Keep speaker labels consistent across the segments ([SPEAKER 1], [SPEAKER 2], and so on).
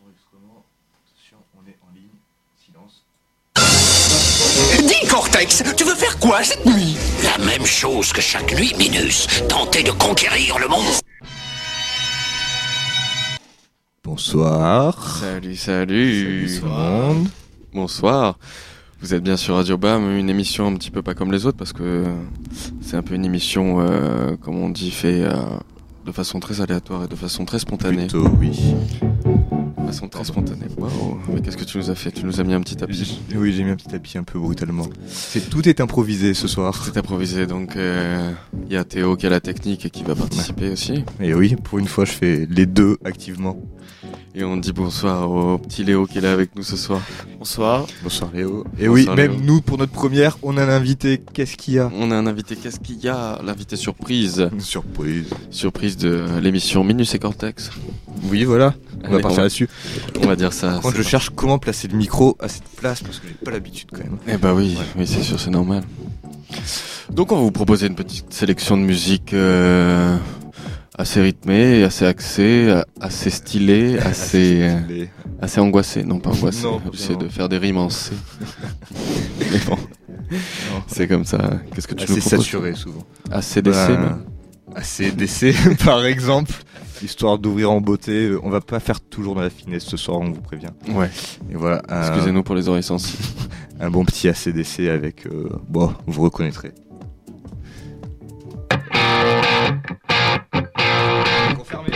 [SPEAKER 1] Enregistrement. Attention, on est en ligne. Silence.
[SPEAKER 2] Dis, Cortex, tu veux faire quoi cette nuit? La même chose que chaque nuit, Minus. Tenter de conquérir le monde.
[SPEAKER 3] Bonsoir.
[SPEAKER 4] Salut
[SPEAKER 3] Salut tout le monde.
[SPEAKER 4] Bonsoir. Vous êtes bien sur Radio BAM, une émission un petit peu pas comme les autres parce que c'est un peu une émission, comme on dit, fait de façon très aléatoire et de façon très spontanée.
[SPEAKER 3] Plutôt, oui.
[SPEAKER 4] De façon très spontanée. Waouh. Mais qu'est-ce que tu nous as fait? Tu nous as mis un petit tapis.
[SPEAKER 3] Oui, j'ai mis un petit tapis un peu brutalement. Tout est improvisé ce soir.
[SPEAKER 4] C'est improvisé, donc il y a Théo qui a la technique et qui va participer aussi.
[SPEAKER 3] Et oui, pour une fois, je fais les deux activement.
[SPEAKER 4] Et on dit bonsoir au petit Léo qui est là avec nous ce soir. Bonsoir.
[SPEAKER 3] Bonsoir Léo. Et
[SPEAKER 4] Bonsoir,
[SPEAKER 3] oui,
[SPEAKER 4] Léo.
[SPEAKER 3] même nous, pour notre première, on a un invité. Qu'est-ce qu'il y a?
[SPEAKER 4] On a un invité, qu'est-ce qu'il y a? L'invité surprise.
[SPEAKER 3] Une surprise.
[SPEAKER 4] Surprise de l'émission Minus et Cortex.
[SPEAKER 3] Oui, voilà. On va
[SPEAKER 4] Allez,
[SPEAKER 3] partir là-dessus.
[SPEAKER 4] On va dire ça.
[SPEAKER 3] Par contre, je cherche comment placer le micro à cette place parce que j'ai pas l'habitude quand même.
[SPEAKER 4] Eh bah oui, oui, c'est sûr, c'est normal. Donc on va vous proposer une petite sélection de musique assez rythmée, assez axée, assez stylée, assez angoissée. Non, pas angoissée.
[SPEAKER 3] Non,
[SPEAKER 4] J'essaie
[SPEAKER 3] non.
[SPEAKER 4] de faire des rimes en C. Mais bon, c'est comme ça. Qu'est-ce que tu nous
[SPEAKER 3] Assez
[SPEAKER 4] proposes?
[SPEAKER 3] saturé souvent.
[SPEAKER 4] Assez DC, même.
[SPEAKER 3] Assez d'essais, par exemple, histoire d'ouvrir en beauté. On va pas faire toujours dans la finesse ce soir, on vous prévient.
[SPEAKER 4] Ouais.
[SPEAKER 3] Et voilà,
[SPEAKER 4] Excusez-nous pour les oreilles sensibles.
[SPEAKER 3] un bon petit ACDC avec, bon, vous reconnaîtrez. Confirmé.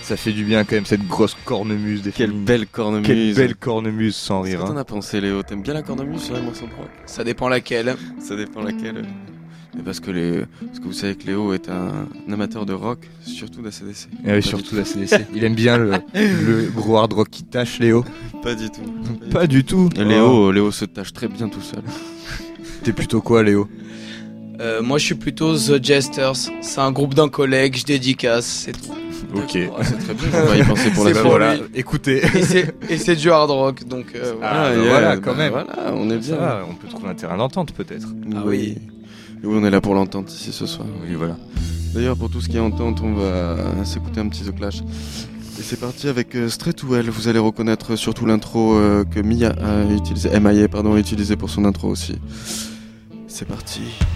[SPEAKER 3] Ça fait du bien quand même cette grosse cornemuse des
[SPEAKER 4] Quelle
[SPEAKER 3] féminines.
[SPEAKER 4] belle cornemuse.
[SPEAKER 3] Quelle belle cornemuse sans
[SPEAKER 4] Qu'est-ce
[SPEAKER 3] rire.
[SPEAKER 4] que t'en
[SPEAKER 3] Hein.
[SPEAKER 4] as pensé, Léo? T'aimes bien la cornemuse sur les morceaux de rock?
[SPEAKER 5] Ça dépend laquelle.
[SPEAKER 4] Ça dépend laquelle. Mais parce que vous savez que Léo est un amateur de rock, surtout d'ACDC.
[SPEAKER 3] Et oui, surtout la CDC. Il aime bien le gros hard rock qui tâche, Léo.
[SPEAKER 4] Pas du tout.
[SPEAKER 3] Pas du tout.
[SPEAKER 4] Et Léo se tâche très bien tout seul.
[SPEAKER 3] T'es plutôt quoi, Léo?
[SPEAKER 5] Moi, je suis plutôt The Jesters. C'est un groupe d'un collègue, je dédicace, c'est tout.
[SPEAKER 3] Ok.
[SPEAKER 4] Ah, c'est très bien, on va y penser pour la
[SPEAKER 5] C'est
[SPEAKER 4] fin.
[SPEAKER 5] pour
[SPEAKER 3] voilà,
[SPEAKER 5] lui.
[SPEAKER 3] écoutez.
[SPEAKER 5] Et c'est du hard rock, donc voilà.
[SPEAKER 3] Ah,
[SPEAKER 4] yeah,
[SPEAKER 3] voilà, quand même.
[SPEAKER 4] Voilà, on est
[SPEAKER 3] Ça
[SPEAKER 4] bien.
[SPEAKER 3] va, on peut trouver un terrain d'entente peut-être.
[SPEAKER 5] Ah oui.
[SPEAKER 4] Oui, on est là pour l'entente ici ce soir.
[SPEAKER 3] Oui, voilà.
[SPEAKER 4] D'ailleurs, pour tout ce qui est entente, on va s'écouter un petit The Clash. Et c'est parti avec Straight to Hell. Vous allez reconnaître surtout l'intro que Mia a utilisé, MIA pardon, a utilisé pour son intro aussi. C'est parti.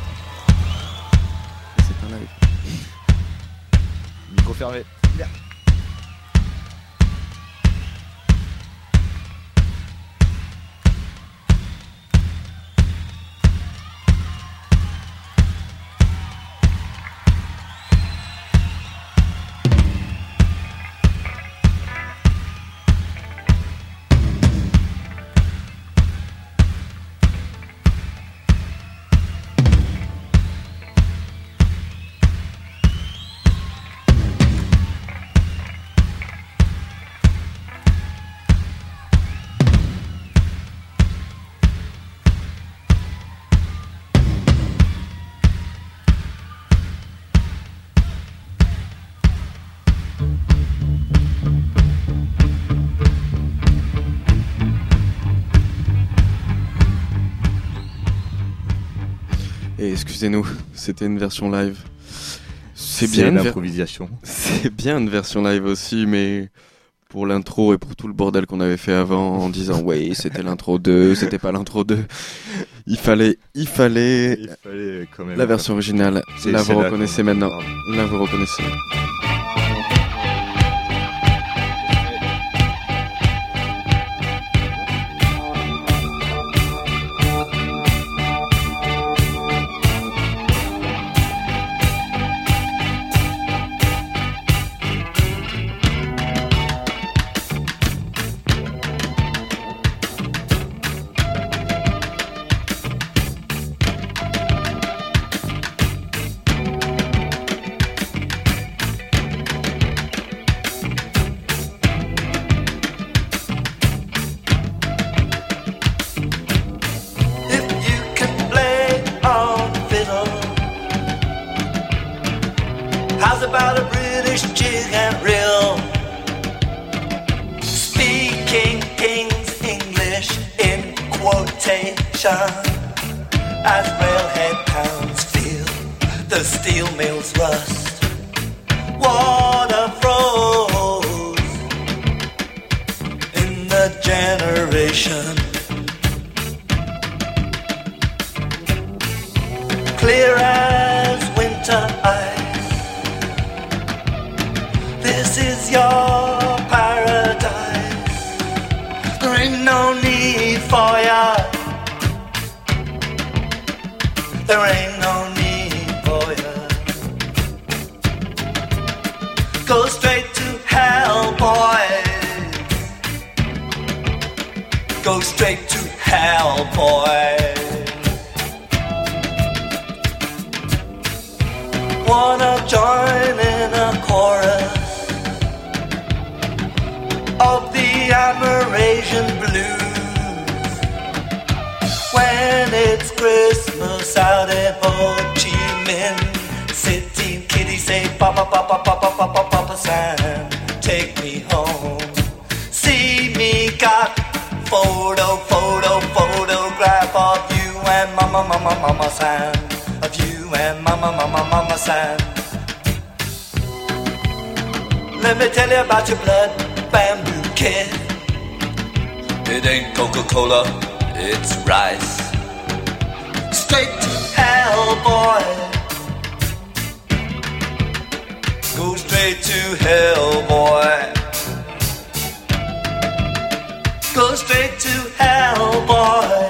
[SPEAKER 4] C'est un live.
[SPEAKER 3] Micro fermé.
[SPEAKER 4] Et excusez-nous, c'était une version live. C'est
[SPEAKER 3] C'est
[SPEAKER 4] bien
[SPEAKER 3] l'improvisation.
[SPEAKER 4] C'est bien une version live aussi, mais pour l'intro et pour tout le bordel qu'on avait fait avant en disant ouais, c'était l'intro 2, c'était pas l'intro 2. Il fallait
[SPEAKER 3] Il fallait quand même.
[SPEAKER 4] la version originale.
[SPEAKER 3] C'est
[SPEAKER 4] Là vous
[SPEAKER 3] celle-là
[SPEAKER 4] reconnaissez
[SPEAKER 3] qu'on-
[SPEAKER 4] maintenant. Là vous reconnaissez.
[SPEAKER 6] If you can play on the fiddle, how's about a British jig and reel? Speaking King's English in quotation, as railhead towns feel the steel mills rust, water froze in the generation. Clear as winter ice, this is your paradise. There ain't no need for ya. There ain't no need for ya. Go straight to hell, boys. Go straight to hell, boys. Wanna join in a chorus of the Amerasian blues when it's Christmas out in Ho Chi Minh City. Kitty say Papa Papa Papa Papa Papa San, take me home. See me got photograph of you and Mama San, of you and Mama San. Let me tell you about your blood bamboo kid. It ain't Coca-Cola, it's rice. Straight to hell, boy. Go straight to hell, boy. Go straight to hell, boy.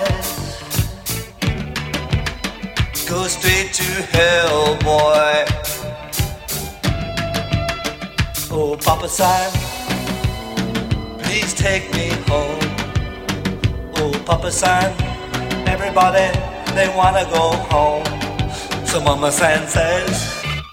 [SPEAKER 6] Go straight to hell, boy. Oh, Papa Papa San, please take me home. Oh, Papa San, everybody, they wanna go home. So Mama San says,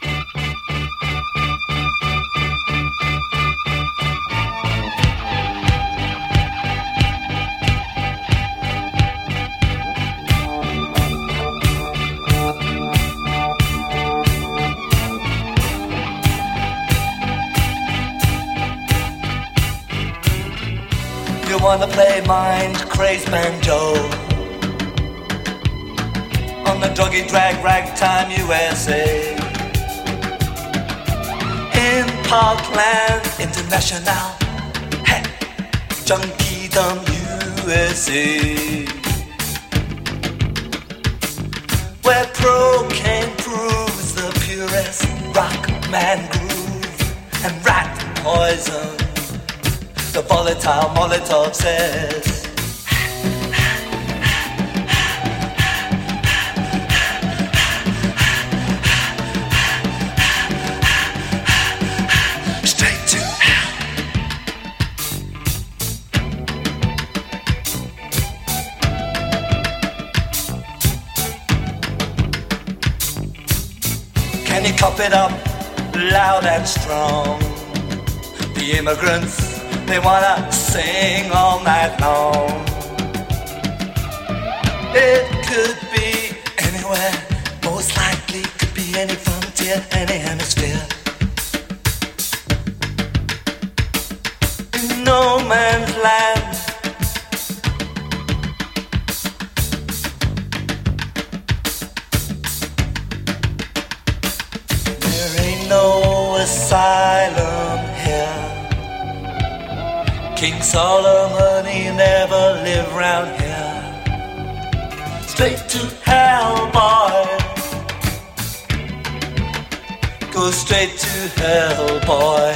[SPEAKER 6] you wanna play mind crazed banjo on the druggy drag ragtime USA in Parkland International, hey, Junkie Dumb USA, where cocaine proves the purest rock man groove and rat poison. The volatile Molotov says, straight to hell. Can you cop it up loud and strong? The immigrants, they wanna sing all night long. It could be anywhere, most likely could be any frontier, any hemisphere. In no man's land, there ain't no asylum here. King Solomon, he never lived round here. Straight to hell, boy. Go straight to hell, boy.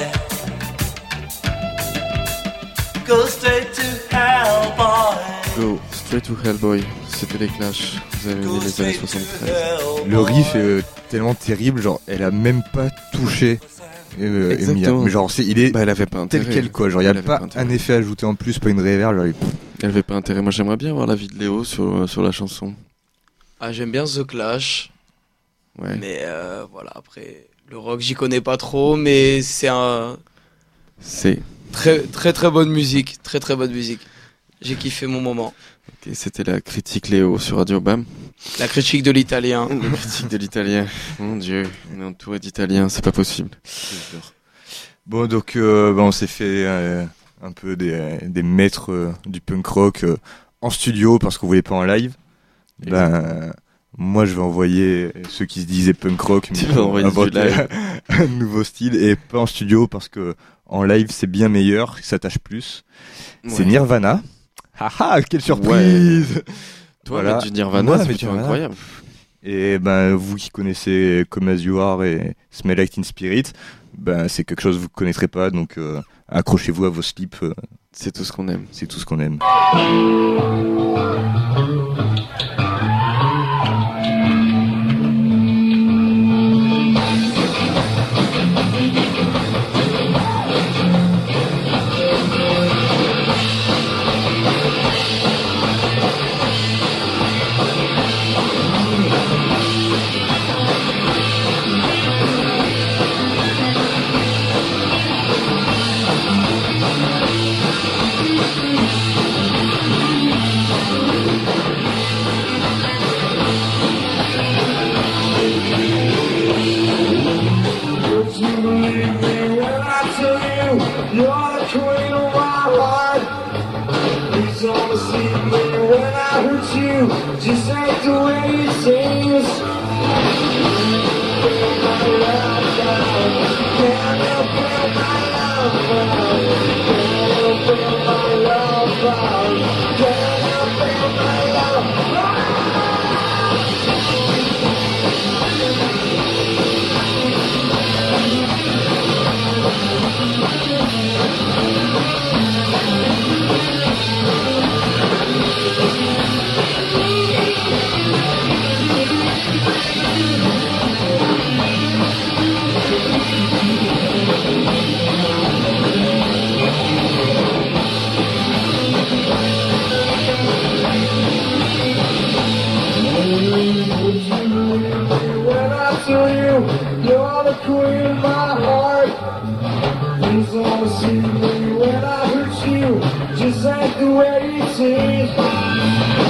[SPEAKER 6] Go straight to hell, boy.
[SPEAKER 4] Go straight to hell, boy. C'était les Clash. Vous avez vu les années 73.
[SPEAKER 3] Le riff est tellement terrible, genre elle a même pas touché Emilia. Mais genre il est
[SPEAKER 4] elle avait pas intérêt.
[SPEAKER 3] tel quel quoi, genre il y a pas un effet ajouté en plus, pas une reverb, genre
[SPEAKER 4] elle avait pas intérêt. Moi j'aimerais bien voir l'avis de Léo sur la chanson.
[SPEAKER 5] Ah, j'aime bien The Clash.
[SPEAKER 4] Ouais.
[SPEAKER 5] Mais voilà, après le rock j'y connais pas trop, mais c'est très très très bonne musique, très très bonne musique. J'ai kiffé mon moment.
[SPEAKER 4] Ok, c'était la critique Léo sur Radio Bam.
[SPEAKER 5] La critique de l'italien.
[SPEAKER 4] La critique de l'italien. Mon Dieu, on est entouré d'italiens, c'est pas possible.
[SPEAKER 3] Bon, donc on s'est fait un peu des maîtres du punk rock en studio parce qu'on voulait pas en live. Moi je vais envoyer ceux qui se disaient punk rock,
[SPEAKER 4] tu vas envoyer
[SPEAKER 3] un nouveau style, et pas en studio parce que en live c'est bien meilleur, ça tâche plus. Ouais. C'est Nirvana. Haha, quelle surprise!
[SPEAKER 4] Ouais. Toi, voilà. Du Nirvana, c'est incroyable.
[SPEAKER 3] Et vous qui connaissez Come As You Are et Smell Like Teen Spirit, c'est quelque chose que vous connaîtrez pas, donc accrochez-vous à vos slips.
[SPEAKER 4] C'est tout ce qu'on aime.
[SPEAKER 3] C'est tout ce qu'on aime.
[SPEAKER 7] Just like the way it seems. me when I hurt you, just like the way you say.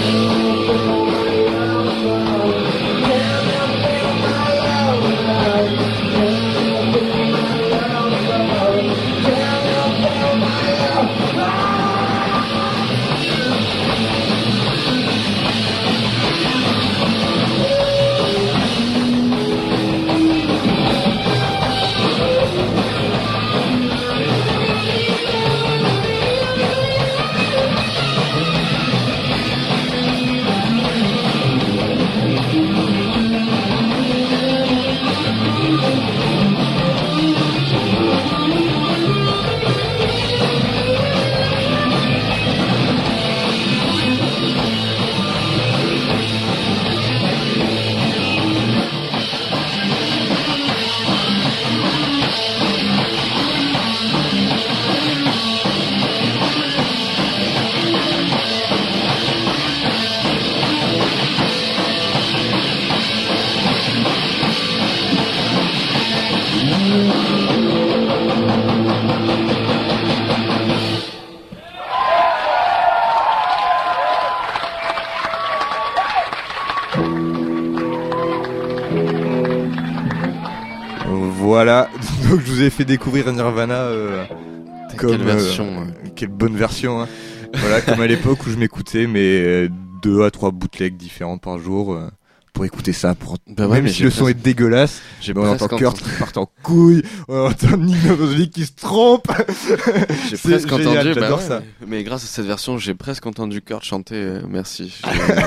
[SPEAKER 3] Voilà, donc je vous ai fait découvrir Nirvana comme
[SPEAKER 4] quelle version
[SPEAKER 3] quelle bonne version hein. Voilà, comme à l'époque où je m'écoutais mais 2 à 3 bootlegs différents par jour pour écouter ça pour
[SPEAKER 4] bah ouais,
[SPEAKER 3] même si le son est dégueulasse, on entend Kurt qui part en couille, on entend Nick Novoselic qui se trompe.
[SPEAKER 4] J'ai
[SPEAKER 3] C'est
[SPEAKER 4] presque
[SPEAKER 3] génial,
[SPEAKER 4] entendu
[SPEAKER 3] j'adore
[SPEAKER 4] ouais,
[SPEAKER 3] ça.
[SPEAKER 4] mais grâce à cette version, j'ai presque entendu Kurt chanter merci.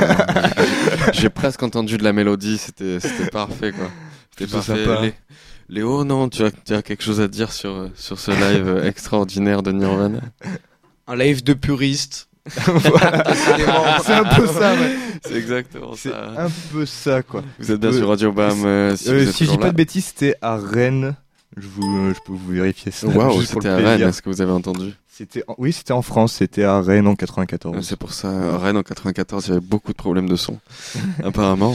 [SPEAKER 4] J'ai presque entendu de la mélodie, c'était parfait quoi. C'était parfait.
[SPEAKER 3] Sympa.
[SPEAKER 4] Léo, non, tu as quelque chose à dire sur ce live extraordinaire de Nirvana?
[SPEAKER 5] Un live de puriste.
[SPEAKER 3] Voilà. C'est un peu ça, ouais.
[SPEAKER 4] C'est exactement
[SPEAKER 3] C'est
[SPEAKER 4] ça.
[SPEAKER 3] un peu ça, quoi.
[SPEAKER 4] Vous êtes bien sur Radio Bam. Si
[SPEAKER 3] je dis pas de bêtises, c'était à Rennes. Je peux vous vérifier ça.
[SPEAKER 4] Waouh,
[SPEAKER 3] juste pour
[SPEAKER 4] c'était
[SPEAKER 3] le
[SPEAKER 4] à
[SPEAKER 3] plaisir.
[SPEAKER 4] Rennes, est-ce que vous avez entendu?
[SPEAKER 3] Oui, c'était en France, c'était à Rennes en 94.
[SPEAKER 4] C'est pour ça, Rennes en 94, il y avait beaucoup de problèmes de son, apparemment.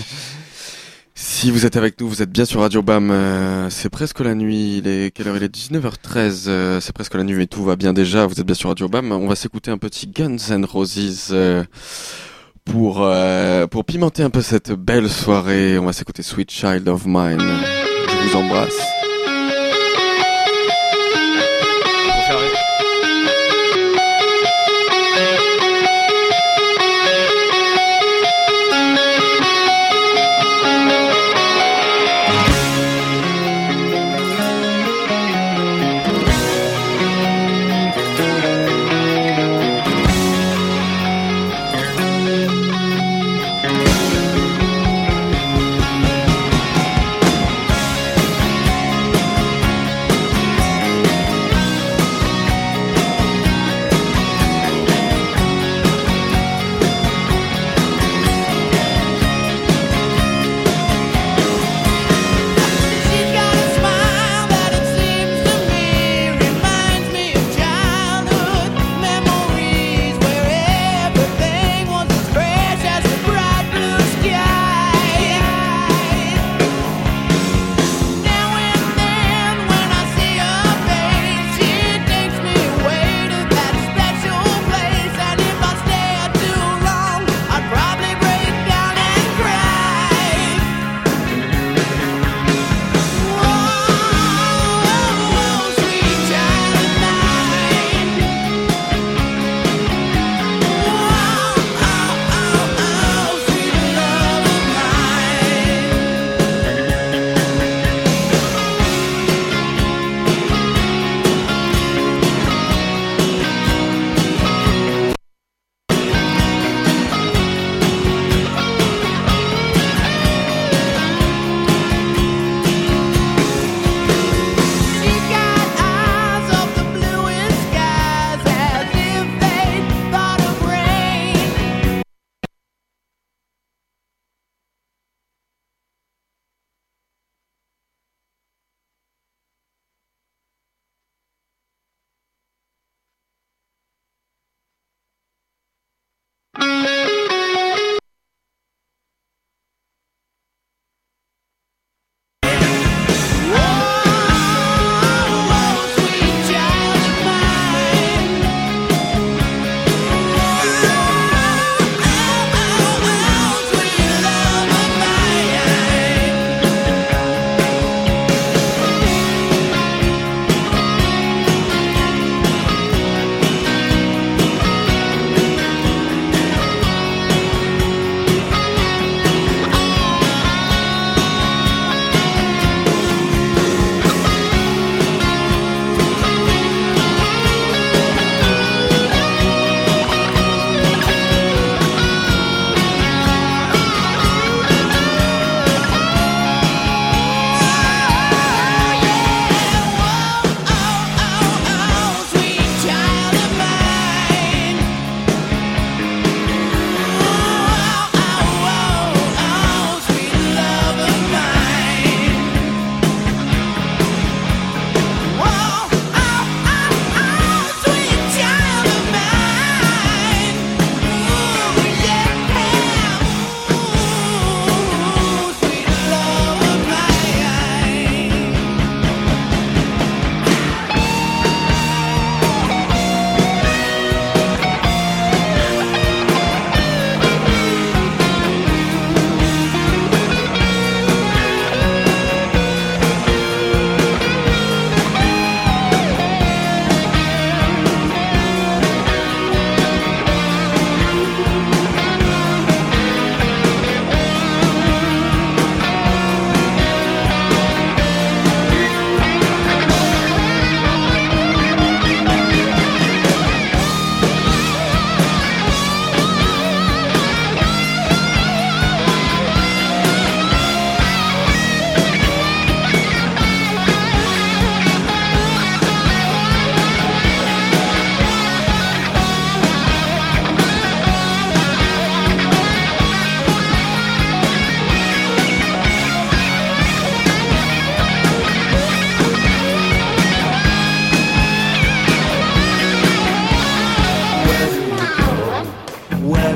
[SPEAKER 4] Si vous êtes avec nous, vous êtes bien sur Radio Bam, c'est presque la nuit, quelle heure il est 19h13, c'est presque la nuit mais tout va bien déjà, vous êtes bien sur Radio Bam, on va s'écouter un petit Guns N' Roses pour pimenter un peu cette belle soirée, on va s'écouter Sweet Child of Mine, je vous embrasse.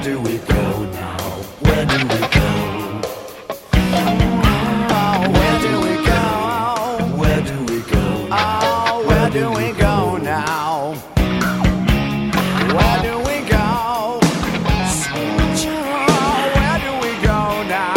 [SPEAKER 6] do we go now? Where do we go? Where do we go? Where do we go? Oh, where do we go now? Where do we go? Where do we go now?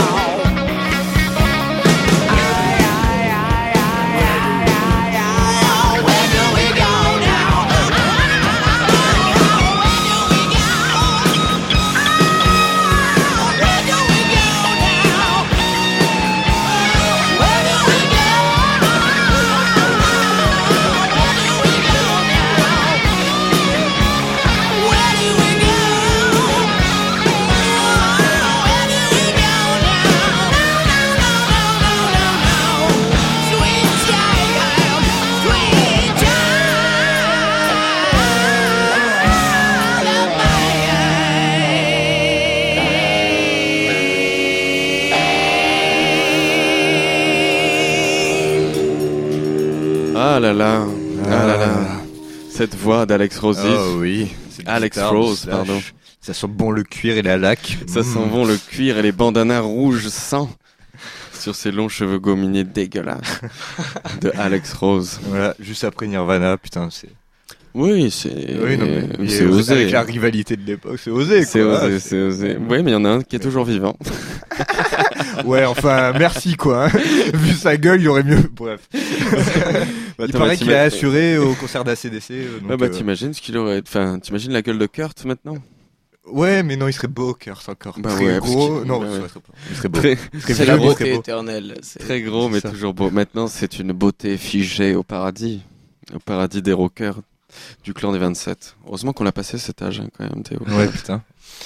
[SPEAKER 4] Ah là là, ah là là. Cette voix d'Alex Rose.
[SPEAKER 3] Oh oui. c'est
[SPEAKER 4] Alex
[SPEAKER 3] guitare,
[SPEAKER 4] Rose,
[SPEAKER 3] slash.
[SPEAKER 4] pardon.
[SPEAKER 3] Ça sent bon le cuir et la laque.
[SPEAKER 4] Ça sent bon le cuir et les bandanas rouges sang sur ses longs cheveux gominés dégueulasses de Alex Rose.
[SPEAKER 3] Voilà, juste après Nirvana, putain, c'est.
[SPEAKER 4] Oui, c'est
[SPEAKER 3] Oui, non, mais
[SPEAKER 4] c'est osé.
[SPEAKER 3] Avec la rivalité de l'époque, c'est osé,
[SPEAKER 4] C'est
[SPEAKER 3] quoi.
[SPEAKER 4] osé, c'est osé. Oui, mais il y en a un qui est toujours vivant.
[SPEAKER 3] Ouais, enfin, merci, quoi. hein. Vu sa gueule, il y aurait mieux. Bref. Il paraît qu'il a assuré au concert d'ACDC.
[SPEAKER 4] Ah bah t'imagines ce qu'il aurait. Enfin, t'imagines la gueule de Kurt maintenant.
[SPEAKER 3] Ouais, mais non, il serait beau, Kurt, encore.
[SPEAKER 4] Bah
[SPEAKER 3] très
[SPEAKER 4] ouais, parce
[SPEAKER 3] gros.
[SPEAKER 4] qu'il-
[SPEAKER 3] Non,
[SPEAKER 4] bah
[SPEAKER 3] ça
[SPEAKER 4] ouais.
[SPEAKER 3] serait pas. Il serait beau.
[SPEAKER 4] Très,
[SPEAKER 3] Il serait
[SPEAKER 5] C'est
[SPEAKER 3] vieux,
[SPEAKER 5] la
[SPEAKER 3] mais il serait
[SPEAKER 5] beauté
[SPEAKER 3] beau.
[SPEAKER 5] éternelle. c'est-
[SPEAKER 4] très gros, mais
[SPEAKER 3] C'est ça.
[SPEAKER 4] toujours beau. Maintenant, c'est une beauté figée au paradis des rockers du clan des 27. Heureusement qu'on l'a passé cet âge, hein, quand même, Théo.
[SPEAKER 3] Ouais, putain.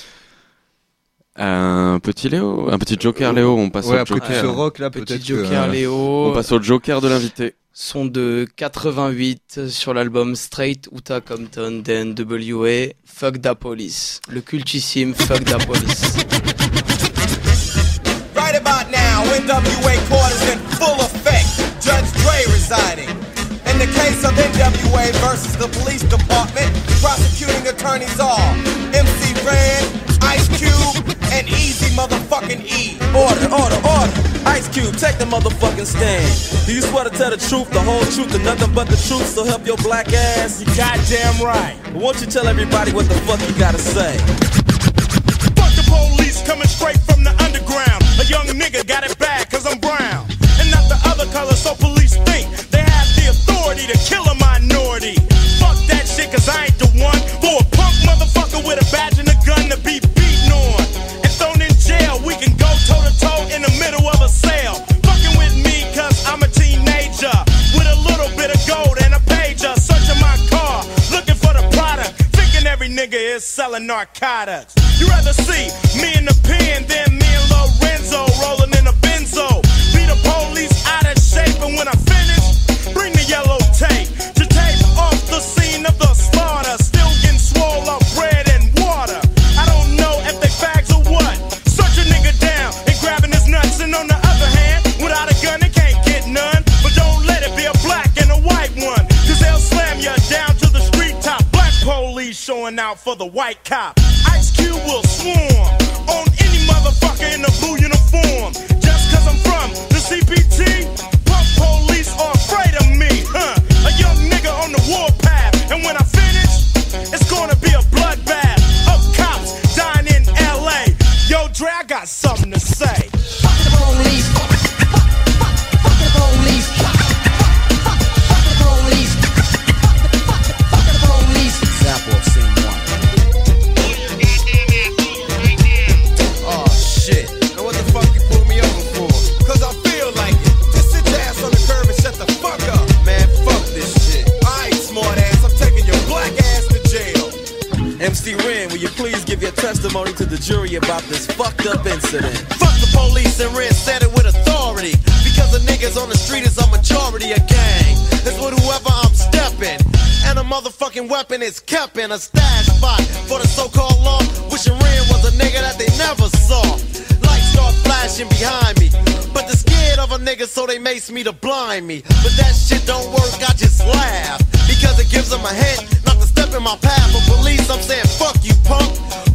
[SPEAKER 4] Un petit Léo, un petit Joker Léo. On passe
[SPEAKER 3] Ouais,
[SPEAKER 4] au
[SPEAKER 3] après tout
[SPEAKER 4] Joker.
[SPEAKER 3] ce rock là,
[SPEAKER 5] Petit
[SPEAKER 3] peut-être.
[SPEAKER 5] Joker
[SPEAKER 3] que,
[SPEAKER 5] Léo.
[SPEAKER 4] On passe au Joker de l'invité.
[SPEAKER 5] Son de 88 sur l'album Straight Outta Compton d'NWA, Fuck Da Police. Le cultissime Fuck Da Police.
[SPEAKER 8] Right about now, NWA court is in full effect. Judge Dre residing. In the case of NWA versus the police department, prosecuting attorneys are MC Ren, Ice Cube, and Easy motherfucking E.
[SPEAKER 9] Order, order, order. Ice Cube, take the motherfucking stand. Do you swear to tell the truth, the whole truth, and nothing but the truth, so help your black ass?
[SPEAKER 8] You goddamn right.
[SPEAKER 9] Won't you tell everybody what the fuck you gotta say?
[SPEAKER 8] Fuck the police coming straight from the underground. A young nigga got it bad cause I'm brown. And not the other color, so police think they have the authority to kill a minority. Fuck that shit cause I ain't the one for a punk motherfucker with a badge and a gun to be beaten on. And thrown in jail, we can go toe to toe in the middle of a cell. Fucking with me cause I'm a teenager with a little bit of gold and a pager. Searching my car, looking for the product. Thinking every nigga is selling narcotics. You rather see me in the pen than me and Lorenzo rolling in a benzo. Be the police out of shape, and when I finish, bring the yellow tape to tape off the scene of the slaughter. Still getting swole up bread and water. I don't know if they fags or what. Search a nigga down and grabbing his nuts, and on the other hand, without a gun they can't get none. But don't let it be a black and a white one, cause they'll slam you down to the street top. Black police showing out for the white cop. Ice Cube will swarm on any motherfucker in a blue uniform. Just cause I'm from the CPT, punk police are afraid of me, huh? A young nigga on the warpath, and when I finish, it's gonna be a bloodbath of cops dying in LA. Yo, Dre, I got something to say.
[SPEAKER 10] Fuck the police. Fuck the police. Fuck the police. Fuck the police.
[SPEAKER 8] Example of scene one. Oh shit. Now what the fuck you pull me over for? Cause I feel like it. Just sit your ass on the curb and shut the fuck up. Man, fuck this shit. I ain't smart ass. I'm taking your black ass to jail.
[SPEAKER 9] MC Ren, will you please give your testimony to the jury about this fucked up incident?
[SPEAKER 8] Fuck the police, and Red said it with authority. Because the niggas on the street is a majority of gang. It's with whoever I'm stepping. And a motherfucking weapon is kept in a stash spot for the so-called law. Wishing Ren was a nigga that they never saw. Lights start flashing behind me, but they're scared of a nigga, so they mace me to blind me. But that shit don't work, I just laugh, because it gives them a hint not to step in my path. For police, I'm saying fuck you, punk. Read my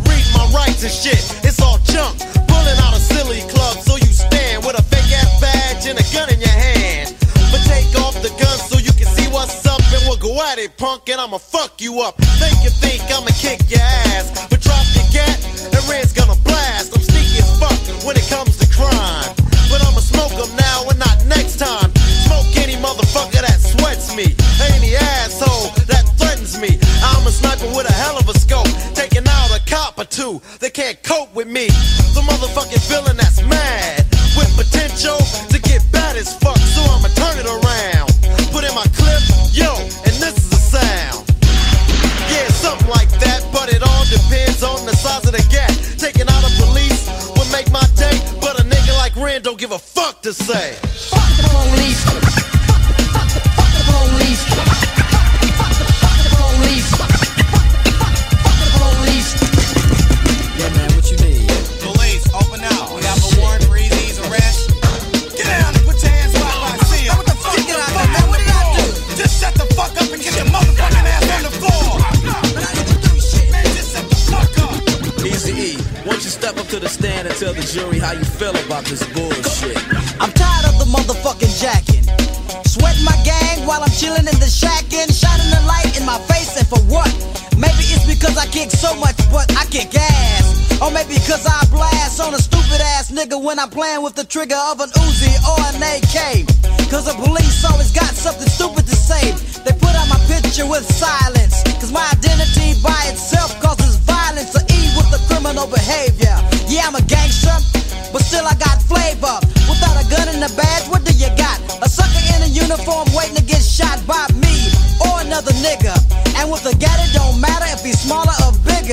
[SPEAKER 11] rights and shit. It's all junk. Pulling out a silly club, so you stand with a fake ass badge and a gun in your hand. But take off the gun so you can see what's up, and we'll go at it, punk, and I'ma fuck you up. Make you think I'ma kick your ass, but drop your gat, and Red's gonna blast. I'm sneaky as fuck when it comes to crime, but I'ma smoke them now and not next time. Smoke any motherfucker that sweats me, any asshole that threatens me. I'm a sniper with a hell of a scope, taking out a cop or two. They can't cope with me. The motherfucking villain that's mad, with potential to get bad as fuck. So I'ma turn it around, put in my clip, yo, and this is the sound. Yeah, something like that, but it all depends on the size of the gap. Taking out a police would make my day, but a nigga like Ren don't give a fuck to say.
[SPEAKER 10] Fuck the police. Fuck the police. Fuck the police. Fuck the police. Yeah, man, what you need?
[SPEAKER 8] Police, open up. We have a warrant for Easy's arrest. Get down and put your hands where I see him. What the fuck?
[SPEAKER 10] Get out there, man. What did I do?
[SPEAKER 8] Just shut the fuck up and get your motherfucking ass on the floor.
[SPEAKER 10] Man, I didn't do shit.
[SPEAKER 8] Man, just shut the fuck up.
[SPEAKER 9] Easy E, won't you step up to the stand and tell the jury how you feel about this bullshit?
[SPEAKER 10] I'm tired of the motherfucking jacking. Sweating my gang while I'm chilling in the shack and shining the light in my face, and for what? Maybe it's because I kick so much, but I kick ass. Or maybe because I blast on a stupid ass nigga when I'm playing with the trigger of an Uzi or an AK. Cause the police always got something stupid to say. They put out my picture with silence, cause my identity by itself causes violence. Or E with the criminal behavior. Yeah, I'm a gangster, but still I got flavor. Without a gun and a badge, what do you got? A sucker in a uniform waiting to get shot by me or another nigga. And with a gat it don't matter if he's smaller or bigger.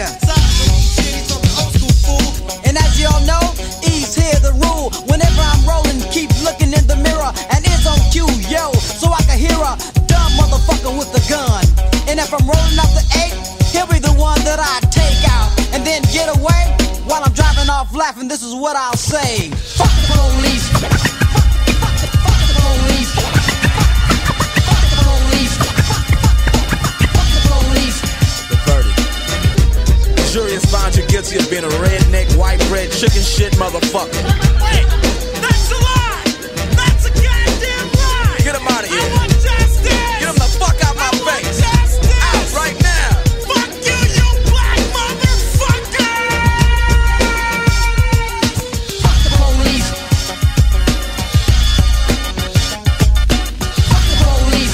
[SPEAKER 10] And as y'all know, E's here the rule. Whenever I'm rolling, keep looking in the mirror and it's on cue, yo, so I can hear a dumb motherfucker with the gun. And if I'm rolling up the 8, he'll be the one that I take out and then get away while I'm driving off laughing. This is what I'll say: fuck the police. Fuck the police. Fuck the police. Fuck the police.
[SPEAKER 9] The verdict. The jury has found you guilty of being a redneck, white bread, chicken shit motherfucker.
[SPEAKER 8] Wait, that's a lie. That's a goddamn lie.
[SPEAKER 9] Get him out of here.
[SPEAKER 8] I want justice.
[SPEAKER 9] Get him the fuck out my face.
[SPEAKER 8] Justice.
[SPEAKER 9] Out right now.
[SPEAKER 8] Fuck you, you black motherfucker.
[SPEAKER 10] Fuck the police. Fuck the police.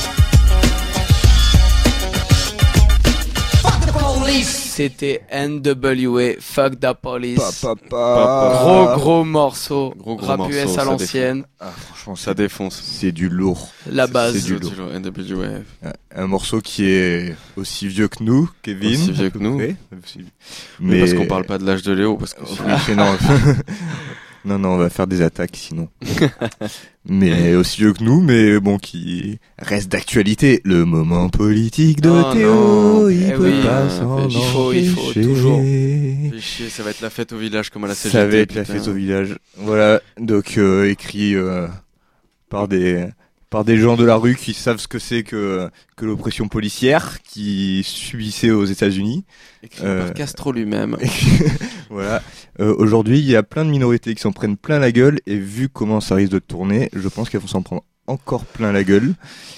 [SPEAKER 10] Fuck the police.
[SPEAKER 5] C'était NWA, Fuck the Police.
[SPEAKER 3] Gros
[SPEAKER 5] Gros morceau,
[SPEAKER 4] Gros
[SPEAKER 5] rap
[SPEAKER 4] morceau,
[SPEAKER 5] US à
[SPEAKER 4] ça
[SPEAKER 5] l'ancienne,
[SPEAKER 4] Franchement, ça défonce.
[SPEAKER 3] C'est du lourd.
[SPEAKER 5] la base.
[SPEAKER 3] C'est du lourd.
[SPEAKER 4] NWA.
[SPEAKER 3] Un morceau qui est aussi vieux que nous, Kevin.
[SPEAKER 4] Aussi vieux que nous. Mais parce qu'on parle pas de l'âge de Léo, parce que
[SPEAKER 3] non. non, on va faire des attaques sinon. Mais aussi vieux que nous, mais bon, qui reste d'actualité. Le moment politique de
[SPEAKER 5] Oh
[SPEAKER 3] Théo,
[SPEAKER 5] non.
[SPEAKER 3] il
[SPEAKER 5] Eh
[SPEAKER 3] peut
[SPEAKER 5] oui,
[SPEAKER 3] pas s'en
[SPEAKER 5] il faut toujours.
[SPEAKER 4] Fais chier, ça va être la fête au village comme à la CGT.
[SPEAKER 3] Ça va être la
[SPEAKER 4] putain.
[SPEAKER 3] fête au village. Voilà, donc écrit par des gens de la rue qui savent ce que c'est que l'oppression policière qui subissait aux États-Unis.
[SPEAKER 4] Écrit par Castro lui-même.
[SPEAKER 3] Voilà. Aujourd'hui, il y a plein de minorités qui s'en prennent plein la gueule et vu comment ça risque de tourner, je pense qu'elles vont s'en prendre encore plein la gueule.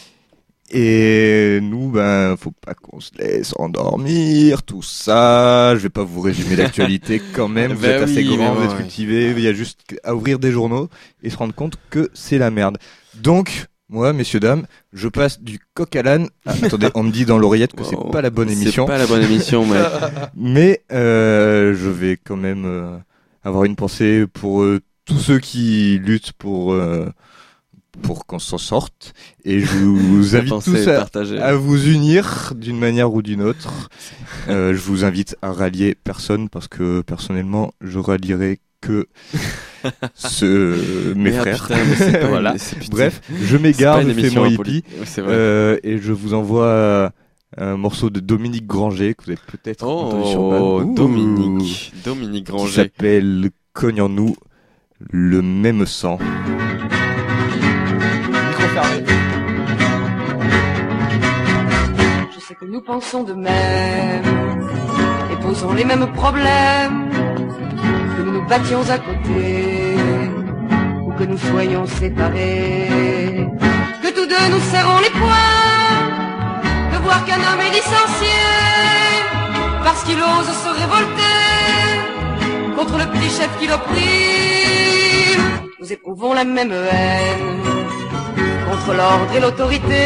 [SPEAKER 3] Et nous, faut pas qu'on se laisse endormir, tout ça. Je vais pas vous résumer l'actualité quand même. Vous êtes assez grand, vous êtes cultivé. Il y a juste à ouvrir des journaux et se rendre compte que c'est la merde. Donc, moi, messieurs, dames, je passe du coq à l'âne. Ah, attendez, on me dit dans l'oreillette que c'est pas la bonne émission.
[SPEAKER 4] C'est pas la bonne émission, mec.
[SPEAKER 3] Mais je vais quand même avoir une pensée pour tous ceux qui luttent pour qu'on s'en sorte. Et je vous invite tous à vous unir d'une manière ou d'une autre. Je vous invite à rallier personne parce que personnellement, je rallierai que mes frères.
[SPEAKER 4] Putain,
[SPEAKER 3] voilà. Bref, je m'égare, je fais mon hippie. Et je vous envoie un morceau de Dominique Granger que vous avez peut-être entendu sur Bad.
[SPEAKER 4] Dominique Granger.
[SPEAKER 3] Qui s'appelle Cognons-nous le même sang. Micro fermé.
[SPEAKER 12] Je sais que nous pensons de même. Et posons les mêmes problèmes, que nous nous battions à côté, ou que nous soyons séparés, que tous deux nous serrons les poings, de voir qu'un homme est licencié, parce qu'il ose se révolter contre le petit chef qui l'opprime. Nous éprouvons la même haine contre l'ordre et l'autorité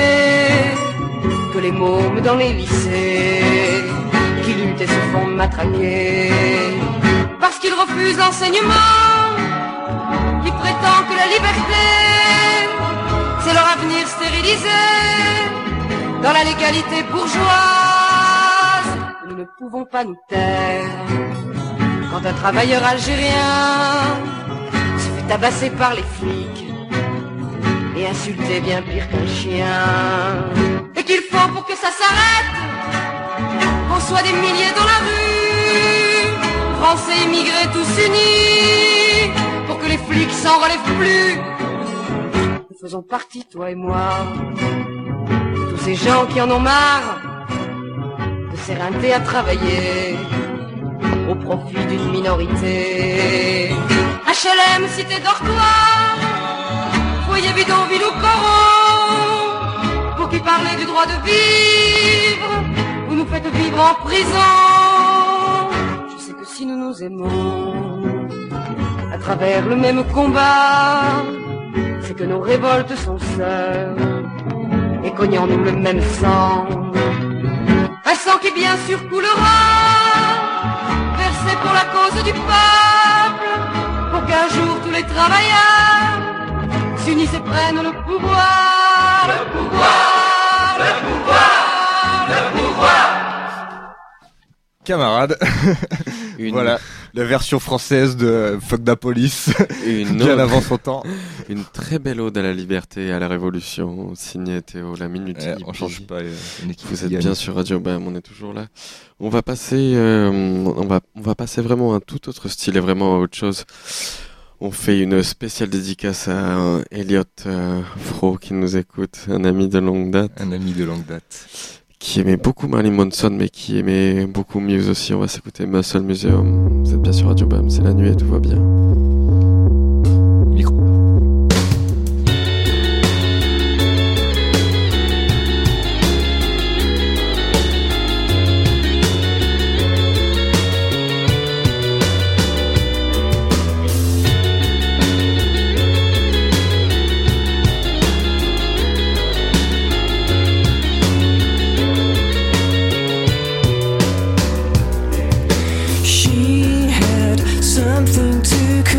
[SPEAKER 12] que les mômes dans les lycées qui luttent et se font matraquer parce qu'ils refusent l'enseignement qui prétend que la liberté c'est leur avenir stérilisé dans la légalité bourgeoise. Nous ne pouvons pas nous taire quand un travailleur algérien se fait tabasser par les flics et insulter bien pire qu'un chien. Et qu'il faut pour que ça s'arrête qu'on soit des milliers dans la rue, Français immigrés tous unis, pour que les flics s'en relèvent plus. Nous faisons partie, toi et moi, de tous ces gens qui en ont marre de s'éreinter à travailler au profit d'une minorité. HLM, cité dortoir, foyer bidonville ou coron, pour qui parler du droit de vivre, vous nous faites vivre en prison. Je sais que si nous nous aimons à travers le même combat, c'est que nos révoltes sont sœurs et cognant nous le même sang. Un sang qui bien sûr coulera, versé pour la cause du peuple, pour qu'un jour tous les travailleurs s'unissent et prennent le pouvoir, le pouvoir, le pouvoir, le pouvoir.
[SPEAKER 3] Camarades, voilà la version française de Fuck the Police, bien avant son temps.
[SPEAKER 4] Une très belle ode à la liberté et à la révolution, signée Théo, la Minute.
[SPEAKER 3] On change pas.
[SPEAKER 4] Vous êtes bien sur Radio Bam, on est toujours là. On va passer, on va passer vraiment à un tout autre style et vraiment à autre chose. On fait une spéciale dédicace à Elliot Fro qui nous écoute, un ami de longue date. Qui aimait beaucoup Marilyn Manson, mais qui aimait beaucoup Muse aussi. On va s'écouter Muscle Museum. Vous êtes bien sur Radio Bam, c'est la nuit et tout va bien.
[SPEAKER 3] Micro.
[SPEAKER 13] She had something to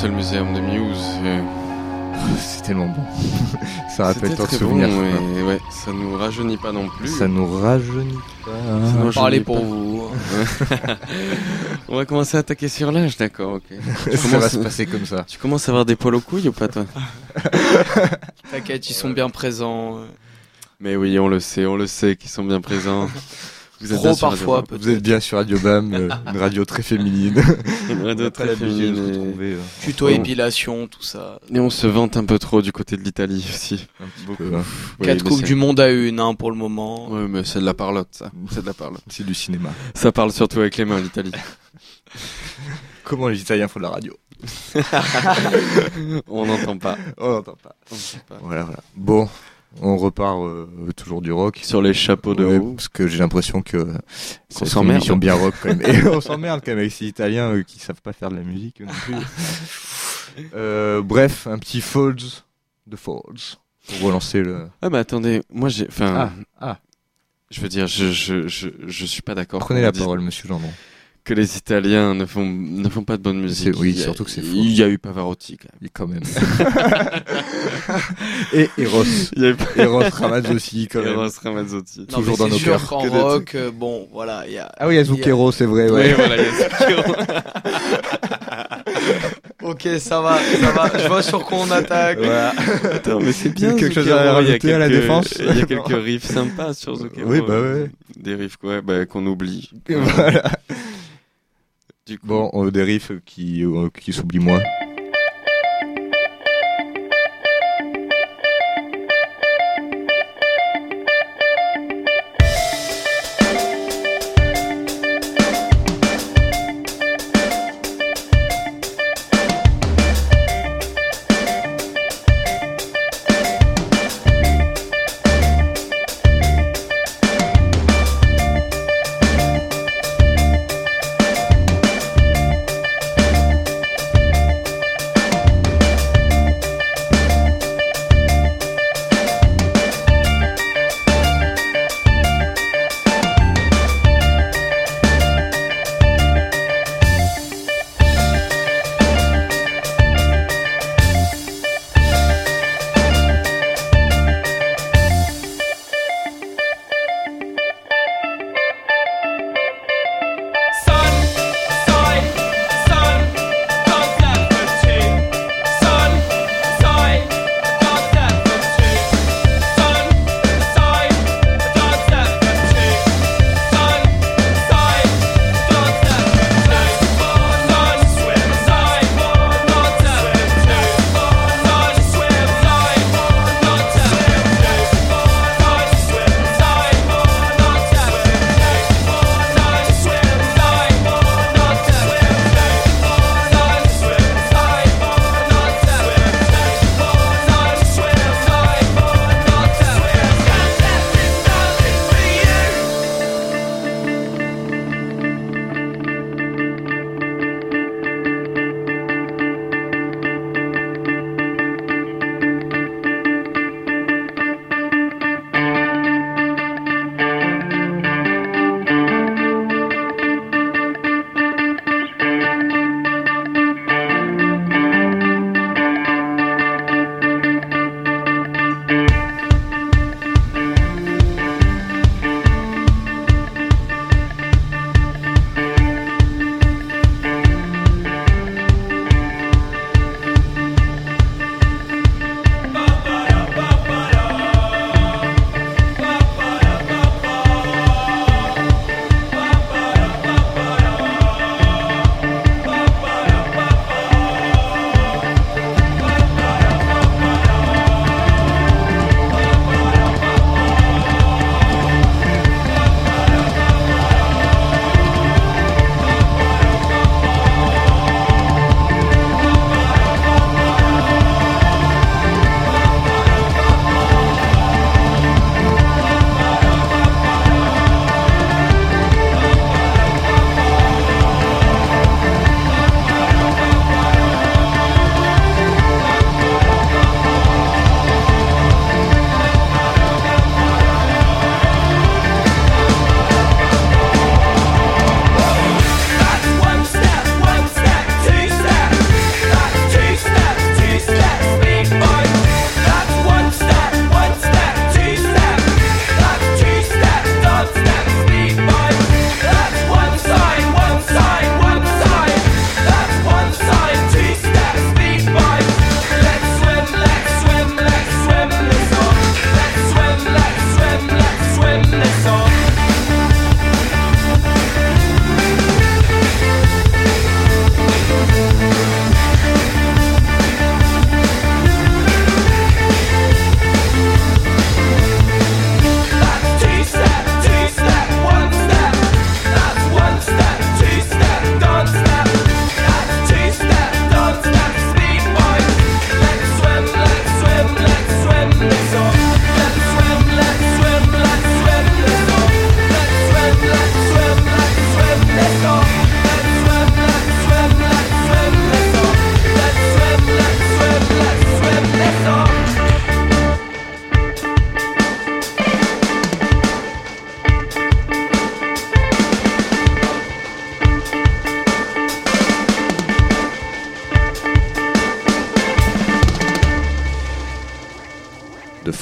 [SPEAKER 4] c'est le muséum de Muse.
[SPEAKER 3] C'est tellement bon. Ça rappelle
[SPEAKER 4] C'était
[SPEAKER 3] tant de
[SPEAKER 4] très
[SPEAKER 3] souvenirs.
[SPEAKER 4] bon, et ouais, ça nous rajeunit pas non plus.
[SPEAKER 3] Ça nous rajeunit pas.
[SPEAKER 5] Parlez pour vous.
[SPEAKER 4] On va commencer à attaquer sur l'âge, d'accord, ok.
[SPEAKER 3] Ça va se passer comme ça.
[SPEAKER 4] Tu commences à avoir des poils aux couilles ou pas, toi?
[SPEAKER 5] T'inquiète, ils sont bien présents.
[SPEAKER 4] Mais oui, on le sait qu'ils sont bien présents. Vous êtes
[SPEAKER 5] Trop
[SPEAKER 4] bien sur
[SPEAKER 5] parfois,
[SPEAKER 4] Radio Bam.
[SPEAKER 3] Vous êtes bien sur Radio Bam, une radio très féminine.
[SPEAKER 4] Une radio très
[SPEAKER 3] l'habitude de se
[SPEAKER 4] féminine.
[SPEAKER 3] retrouver.
[SPEAKER 5] Tuto épilation, tout ça.
[SPEAKER 4] Et on se vante un peu trop du côté de l'Italie aussi.
[SPEAKER 3] Un petit
[SPEAKER 4] Beaucoup.
[SPEAKER 3] peu, hein.
[SPEAKER 4] Oui,
[SPEAKER 5] 4
[SPEAKER 4] mais
[SPEAKER 5] coupes
[SPEAKER 4] c'est-
[SPEAKER 5] du monde à une, hein, pour le moment.
[SPEAKER 4] Ouais, mais c'est de la parlotte, ça. C'est de la parlotte.
[SPEAKER 3] C'est du cinéma.
[SPEAKER 4] Ça parle surtout avec les mains, l'Italie.
[SPEAKER 3] Comment les Italiens font de la radio?
[SPEAKER 4] On n'entend pas.
[SPEAKER 3] On n'entend pas.
[SPEAKER 4] On sait pas.
[SPEAKER 3] Voilà. Bon, on repart toujours du rock.
[SPEAKER 4] Sur les chapeaux de
[SPEAKER 3] Ouais,
[SPEAKER 4] roue.
[SPEAKER 3] parce que j'ai l'impression que c'est une
[SPEAKER 4] s'emmerde.
[SPEAKER 3] émission bien rock quand même. Et on s'emmerde quand même avec ces Italiens qui savent pas faire de la musique non plus. Bref, un petit Falls de Falls pour relancer le.
[SPEAKER 4] Ah bah attendez, moi j'ai... Enfin,
[SPEAKER 3] Ah,
[SPEAKER 4] je veux dire, je suis pas d'accord.
[SPEAKER 3] prenez
[SPEAKER 4] qu'on
[SPEAKER 3] la
[SPEAKER 4] dise
[SPEAKER 3] parole, monsieur Gendron.
[SPEAKER 4] Que les Italiens ne font pas de bonne musique.
[SPEAKER 3] Oui,
[SPEAKER 4] Il y a-
[SPEAKER 3] surtout que c'est faux.
[SPEAKER 4] Il y a eu Pavarotti quand même.
[SPEAKER 3] Et quand même. Et Eros.
[SPEAKER 4] Il y a eu
[SPEAKER 3] Eros Ramazzotti quand même.
[SPEAKER 4] Eros Ramazzotti.
[SPEAKER 5] Non,
[SPEAKER 3] Toujours
[SPEAKER 5] mais
[SPEAKER 3] dans
[SPEAKER 5] c'est
[SPEAKER 3] nos
[SPEAKER 5] sûr
[SPEAKER 3] cœurs.
[SPEAKER 5] qu'en
[SPEAKER 3] Que de-
[SPEAKER 5] rock, bon, voilà, il y a...
[SPEAKER 3] Ah oui, il y a Zucchero, c'est vrai. Ouais.
[SPEAKER 4] Oui, voilà, il y a Zucchero.
[SPEAKER 5] Ok, ça va, je vois sur quoi on attaque.
[SPEAKER 3] Voilà.
[SPEAKER 4] Attends, mais c'est bien.
[SPEAKER 3] Quelque chose
[SPEAKER 4] Zucchero,
[SPEAKER 3] à
[SPEAKER 4] il y a
[SPEAKER 3] rajouter à la
[SPEAKER 4] quelques-
[SPEAKER 3] défense
[SPEAKER 4] Il y a quelques riffs sympas sur Zucchero.
[SPEAKER 3] Oui, bah ouais.
[SPEAKER 4] Des riffs quoi, bah, qu'on oublie.
[SPEAKER 3] Voilà.
[SPEAKER 4] Du coup,
[SPEAKER 3] Bon, des riffs qui s'oublient moins.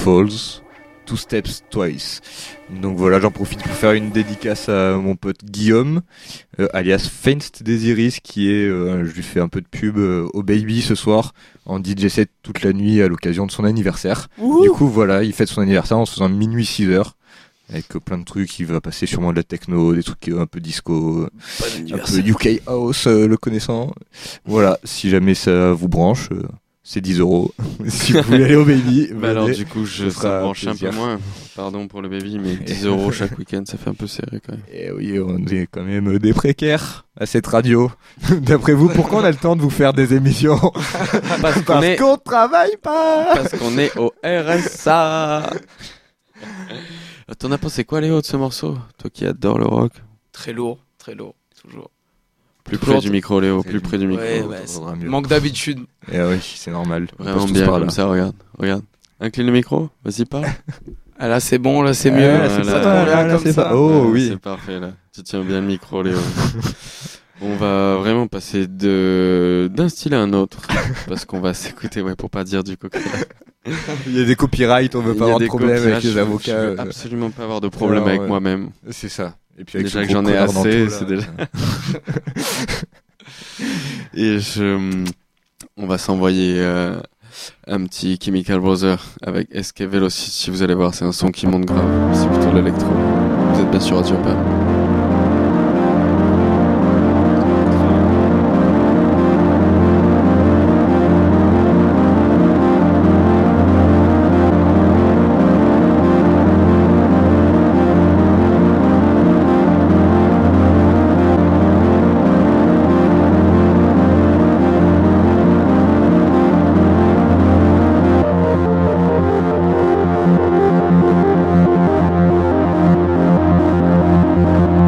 [SPEAKER 3] Falls, Two Steps Twice. Donc voilà, j'en profite pour faire une dédicace à mon pote Guillaume, alias Feinst Desiris, qui est, je lui fais un peu de pub au Baby ce soir, en DJ set toute la nuit à l'occasion de son anniversaire.
[SPEAKER 4] Ouh.
[SPEAKER 3] Du coup voilà, il fête son anniversaire en se faisant minuit 6h. Avec plein de trucs, il va passer sûrement de la techno, des trucs un peu disco, un peu UK House, le connaissant. Voilà, si jamais ça vous branche, c'est 10€. Si vous voulez aller au Baby,
[SPEAKER 4] Bah alors
[SPEAKER 3] venez,
[SPEAKER 4] du coup,
[SPEAKER 3] ce
[SPEAKER 4] ça
[SPEAKER 3] sera
[SPEAKER 4] branche un peu
[SPEAKER 3] plaisir.
[SPEAKER 4] moins. Pardon pour le Baby, mais 10€ chaque week-end, ça fait un peu serré quand même.
[SPEAKER 3] Et oui, on est quand même des précaires à cette radio. D'après vous, pourquoi on a le temps de vous faire des émissions?
[SPEAKER 4] Parce
[SPEAKER 3] qu'on travaille pas.
[SPEAKER 4] Parce qu'on est au RSA. T'en as pensé quoi, Léo, de ce morceau? Toi qui adore le rock.
[SPEAKER 5] Très lourd, toujours.
[SPEAKER 4] Plus près du micro, Léo, plus près du micro.
[SPEAKER 5] Ouais, manque d'habitude.
[SPEAKER 3] Et oui, c'est normal. On
[SPEAKER 4] Vraiment
[SPEAKER 3] passe tous
[SPEAKER 4] bien
[SPEAKER 3] par
[SPEAKER 4] comme
[SPEAKER 3] là.
[SPEAKER 4] ça, regarde. Incline le micro, vas-y, parle.
[SPEAKER 5] Ah là c'est bon, là c'est mieux.
[SPEAKER 3] là, c'est
[SPEAKER 5] Ça
[SPEAKER 3] pas-
[SPEAKER 5] tombe bien
[SPEAKER 3] là,
[SPEAKER 5] comme
[SPEAKER 3] c'est
[SPEAKER 5] ça.
[SPEAKER 3] pas- Oh
[SPEAKER 4] Ouais,
[SPEAKER 3] oui.
[SPEAKER 4] C'est parfait là. Tu tiens bien le micro, Léo. On va vraiment passer d'un style à un autre parce qu'on va s'écouter, pour pas dire du coca.
[SPEAKER 3] Il y a des copyrights, on veut pas avoir de problème avec les
[SPEAKER 4] Je
[SPEAKER 3] avocats.
[SPEAKER 4] veux absolument pas avoir de problème avec moi-même.
[SPEAKER 3] C'est ça. Et puis avec
[SPEAKER 4] Déjà
[SPEAKER 3] ce
[SPEAKER 4] que
[SPEAKER 3] gros
[SPEAKER 4] j'en ai
[SPEAKER 3] connard dans
[SPEAKER 4] assez,
[SPEAKER 3] tout, là.
[SPEAKER 4] c'est déjà. Et on va s'envoyer un petit Chemical Brothers avec Escape Velocity. Vous allez voir, c'est un son qui monte grave. C'est plutôt de l'électro. Vous êtes bien sûr à Diopam.
[SPEAKER 7] Thank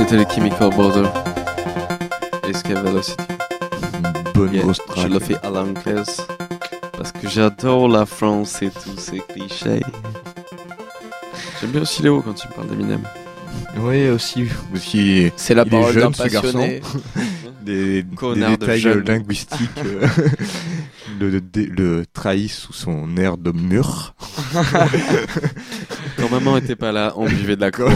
[SPEAKER 4] c'était les Chemical Brothers. Escape Velocity.
[SPEAKER 3] Bonne grosse track.
[SPEAKER 4] Je le fais à l'anglaise parce que j'adore la France et tous ces clichés. J'aime bien aussi Léo quand il parle d'Eminem.
[SPEAKER 3] Oui, aussi.
[SPEAKER 5] C'est la parole d'un
[SPEAKER 3] jeune, ce
[SPEAKER 5] passionné.
[SPEAKER 3] Des détails linguistiques le trahissent sous son air de mûr.
[SPEAKER 4] Quand maman était pas là, on buvait de la coke.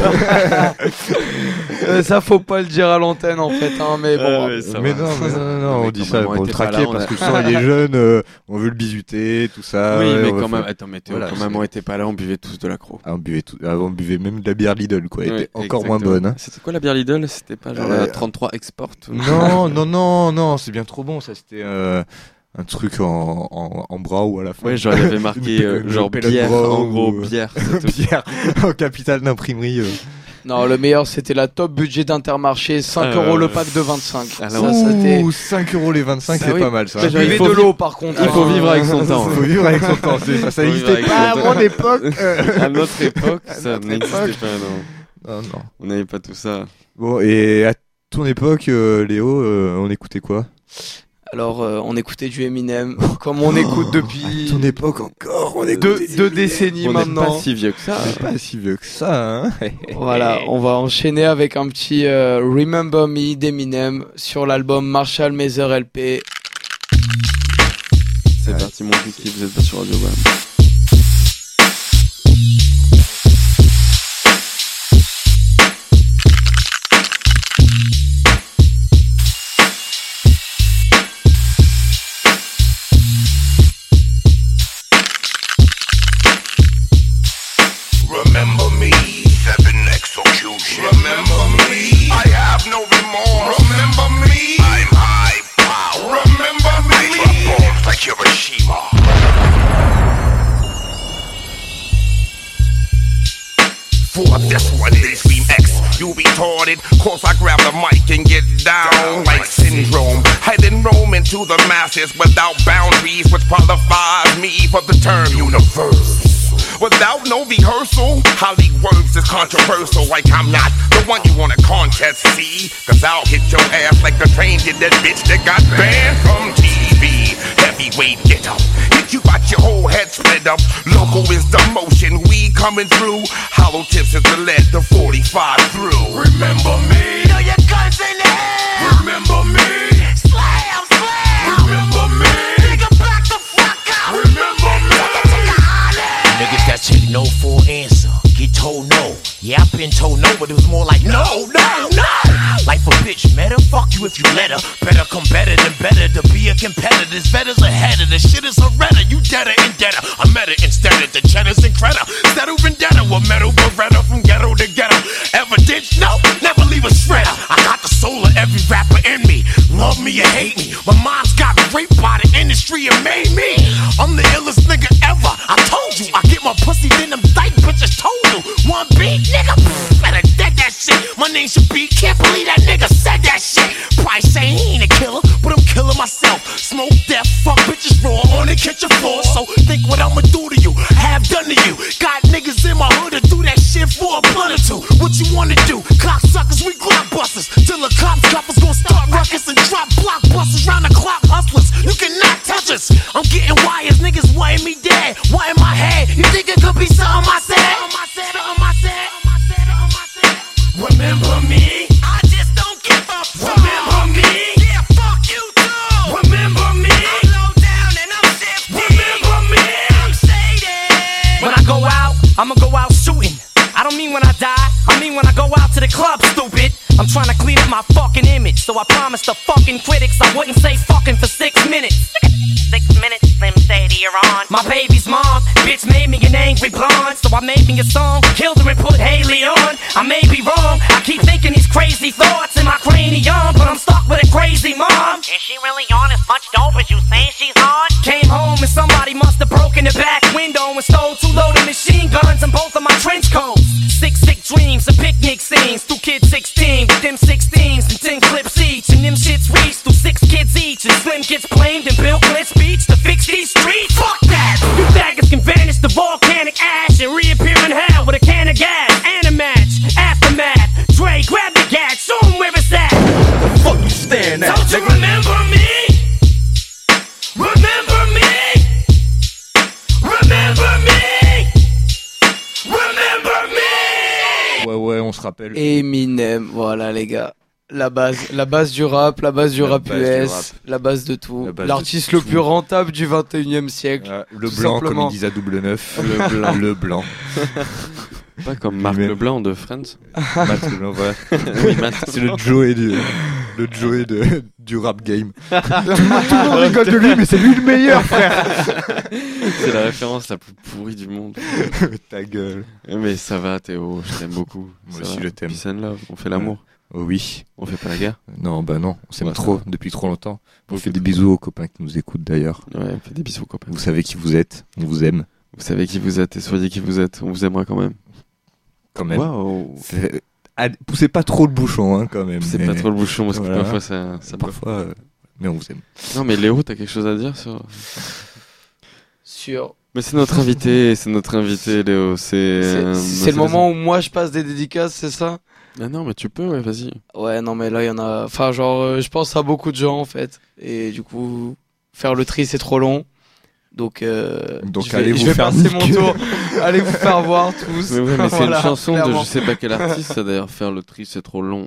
[SPEAKER 5] Ça faut pas le dire à l'antenne en fait, hein, mais bon.
[SPEAKER 3] Mais non, on dit ça pour le traquer parce que sans il est jeune, on veut le bisuter, tout ça.
[SPEAKER 4] Oui, mais quand même, attends, mais voilà, quand maman était pas là, on buvait tous de l'accro.
[SPEAKER 3] On buvait même de la bière Lidl, quoi. Elle était encore moins bonne. Hein.
[SPEAKER 4] C'était quoi la bière Lidl? C'était pas genre la 33 Export?
[SPEAKER 3] Non, c'est bien trop bon, ça. C'était un truc en bras ou à la fin.
[SPEAKER 4] Ouais, genre il y avait marqué genre bière, en gros bière.
[SPEAKER 3] Bière en capital d'imprimerie.
[SPEAKER 5] Non, le meilleur c'était la top budget d'Intermarché, 5 € le pack de 25.
[SPEAKER 3] Ça, c'était 5 € les 25, c'est pas mal ça.
[SPEAKER 5] Il buvait de l'eau par contre.
[SPEAKER 4] Il faut vivre avec son temps.
[SPEAKER 3] Il faut vivre avec son temps. Ça n'existait pas à mon époque.
[SPEAKER 4] À notre époque, ça n'existait pas, non. On n'avait pas tout ça.
[SPEAKER 3] Bon, et à ton époque, Léo, on écoutait quoi?
[SPEAKER 5] Alors, on écoutait du Eminem, comme on écoute depuis...
[SPEAKER 3] À ton époque encore, on écoutait
[SPEAKER 5] deux décennies maintenant.
[SPEAKER 4] On n'est pas si vieux que ça.
[SPEAKER 3] On n'est pas si vieux que ça, hein.
[SPEAKER 5] Voilà, on va enchaîner avec un petit Remember Me d'Eminem sur l'album Marshall Mathers LP.
[SPEAKER 4] C'est parti mon kiki, vous êtes pas sur Radio One.
[SPEAKER 2] Remember me, 7 execution. Remember me, I have no remorse. Remember me, I'm high power. Remember me, I drop bombs like Hiroshima. For this one, they scream X, you retarded. Course I grab the mic and get down like Syndrome. Heading Rome into the masses without boundaries, which qualifies me for the term universe. Without no rehearsal, Holly words is controversial. Like I'm not the one you want a contest, see? Cause I'll hit your ass like the train did that bitch that got banned from TV. Heavyweight get up, hit you got your whole head split up. Local is the motion, we coming through. Hollow tips is the lead, the 45 through. Remember me, throw your guns in the air. Remember me, slam, slam. Remember me, nigga back the fuck out. Remember me.
[SPEAKER 13] Niggas that take no for an answer, get told no. Yeah, I've been told no, but it was more like no. Life a bitch, meta, fuck you if you let her. Better come better than better to be a competitor. This better's ahead of the shit is a redder. You deader and deader. I'm meta instead of the cheddars and credit. Settle vendetta with metal beretta from ghetto to ghetto. Evidence, no, never leave a shredder. I got the soul of every rapper in me. Love me or hate me. My mom's got raped by the industry and made me. I'm the illest nigga ever. I told you, I get my pussy, then them dyke bitches told you. One beat, nigga, better dead that shit. My name should be, can't believe that nigga said that shit. Probably say he ain't a killer, but I'm killing myself. Smoke death, fuck bitches raw on the kitchen floor. So think what I'ma do to you, have done to you. Got niggas in my hood to do that shit for a blunt or two. What you wanna do? Cocksuckers, we blockbusters. Till the cops coppers gon' start ruckus and drop blockbusters round the clock hustlers. You cannot touch us. I'm getting wires, niggas wanting me dead. What in my head? You think it could be something I said? Remember me? I just don't give a fuck. Remember me? Yeah, fuck you too. Remember me? I'm low down and I'm shifty. Remember me? I'm shaded.
[SPEAKER 14] When I go out, I'ma go out shooting. I don't mean when I die, I mean when I go out to the club, stupid. I'm trying to clean up my fucking image, so I promised the fucking critics I wouldn't say fucking for 6 minutes.
[SPEAKER 15] 6 minutes, Slim Shady, you're on.
[SPEAKER 14] My baby's mom, bitch made me an angry blonde, so I made me a song, killed her and put Haley on. I may be wrong, I keep thinking these crazy thoughts in my cranium, but I'm stuck with a crazy mom.
[SPEAKER 15] Is she really on as much dope as you say she's on?
[SPEAKER 14] Came home and somebody must have broken the back window and stole 2 loaded machine guns and both of my trench coats. 6 sick dreams and picnic scenes, 2 kids 16 with them 16s and 10 clips each, and them shits reached through 6 kids each, and Slim gets blamed and Bill Clinton speech to fix these streets. Fuck that! You faggots can vanish the volcanic ash and reappear in hell with a can of gas and a match. Aftermath, Dre grab the gas.
[SPEAKER 3] rappelle.
[SPEAKER 5] Eminem, voilà les gars. La base du rap, la base du rap US, la base de tout. L'artiste le plus rentable du 21e siècle.
[SPEAKER 3] Le blanc, comme ils disent à double neuf. Le blanc.
[SPEAKER 4] Pas comme Marc Leblanc de Friends.
[SPEAKER 3] Matt Leblanc, voilà. Oui, c'est le Joey du rap game. Tout le monde rigole de lui, mais c'est lui le meilleur, frère.
[SPEAKER 4] C'est la référence la plus pourrie du monde.
[SPEAKER 3] Ta gueule.
[SPEAKER 4] Mais ça va, Théo, je t'aime beaucoup.
[SPEAKER 3] Moi aussi, je t'aime.
[SPEAKER 4] Peace and love, on fait l'amour.
[SPEAKER 3] Oh oui.
[SPEAKER 4] On fait pas la guerre.
[SPEAKER 3] Non, bah non, on s'aime trop, depuis trop longtemps. On fait des bisous aux copains qui nous écoutent d'ailleurs.
[SPEAKER 4] Ouais, on fait des bisous aux copains.
[SPEAKER 3] Vous savez qui vous êtes, on vous aime.
[SPEAKER 4] Vous savez qui vous êtes et soyez qui vous êtes, on vous aimera quand même.
[SPEAKER 3] Quand même.
[SPEAKER 4] Wow.
[SPEAKER 3] Poussez pas trop le bouchon, hein, quand même.
[SPEAKER 4] Poussez pas trop le bouchon, parce que parfois ça
[SPEAKER 3] parfois, mais on vous aime.
[SPEAKER 4] Non, mais Léo, t'as quelque chose à dire
[SPEAKER 5] sur...
[SPEAKER 4] Mais c'est notre invité, Léo. C'est
[SPEAKER 5] le moment où moi je passe des dédicaces, c'est ça?
[SPEAKER 4] Ah non, mais tu peux, ouais, vas-y.
[SPEAKER 5] Ouais, non, mais là, il y en a... Enfin, genre, je pense à beaucoup de gens, en fait. Et du coup, faire le tri, c'est trop long. Donc
[SPEAKER 3] allez vous faire
[SPEAKER 5] passer mon tour. Allez vous faire voir tous.
[SPEAKER 4] Mais ouais, mais c'est
[SPEAKER 5] voilà,
[SPEAKER 4] une chanson
[SPEAKER 5] clairement.
[SPEAKER 4] de je sais pas quel artiste, ça d'ailleurs. Faire le tri, c'est trop long.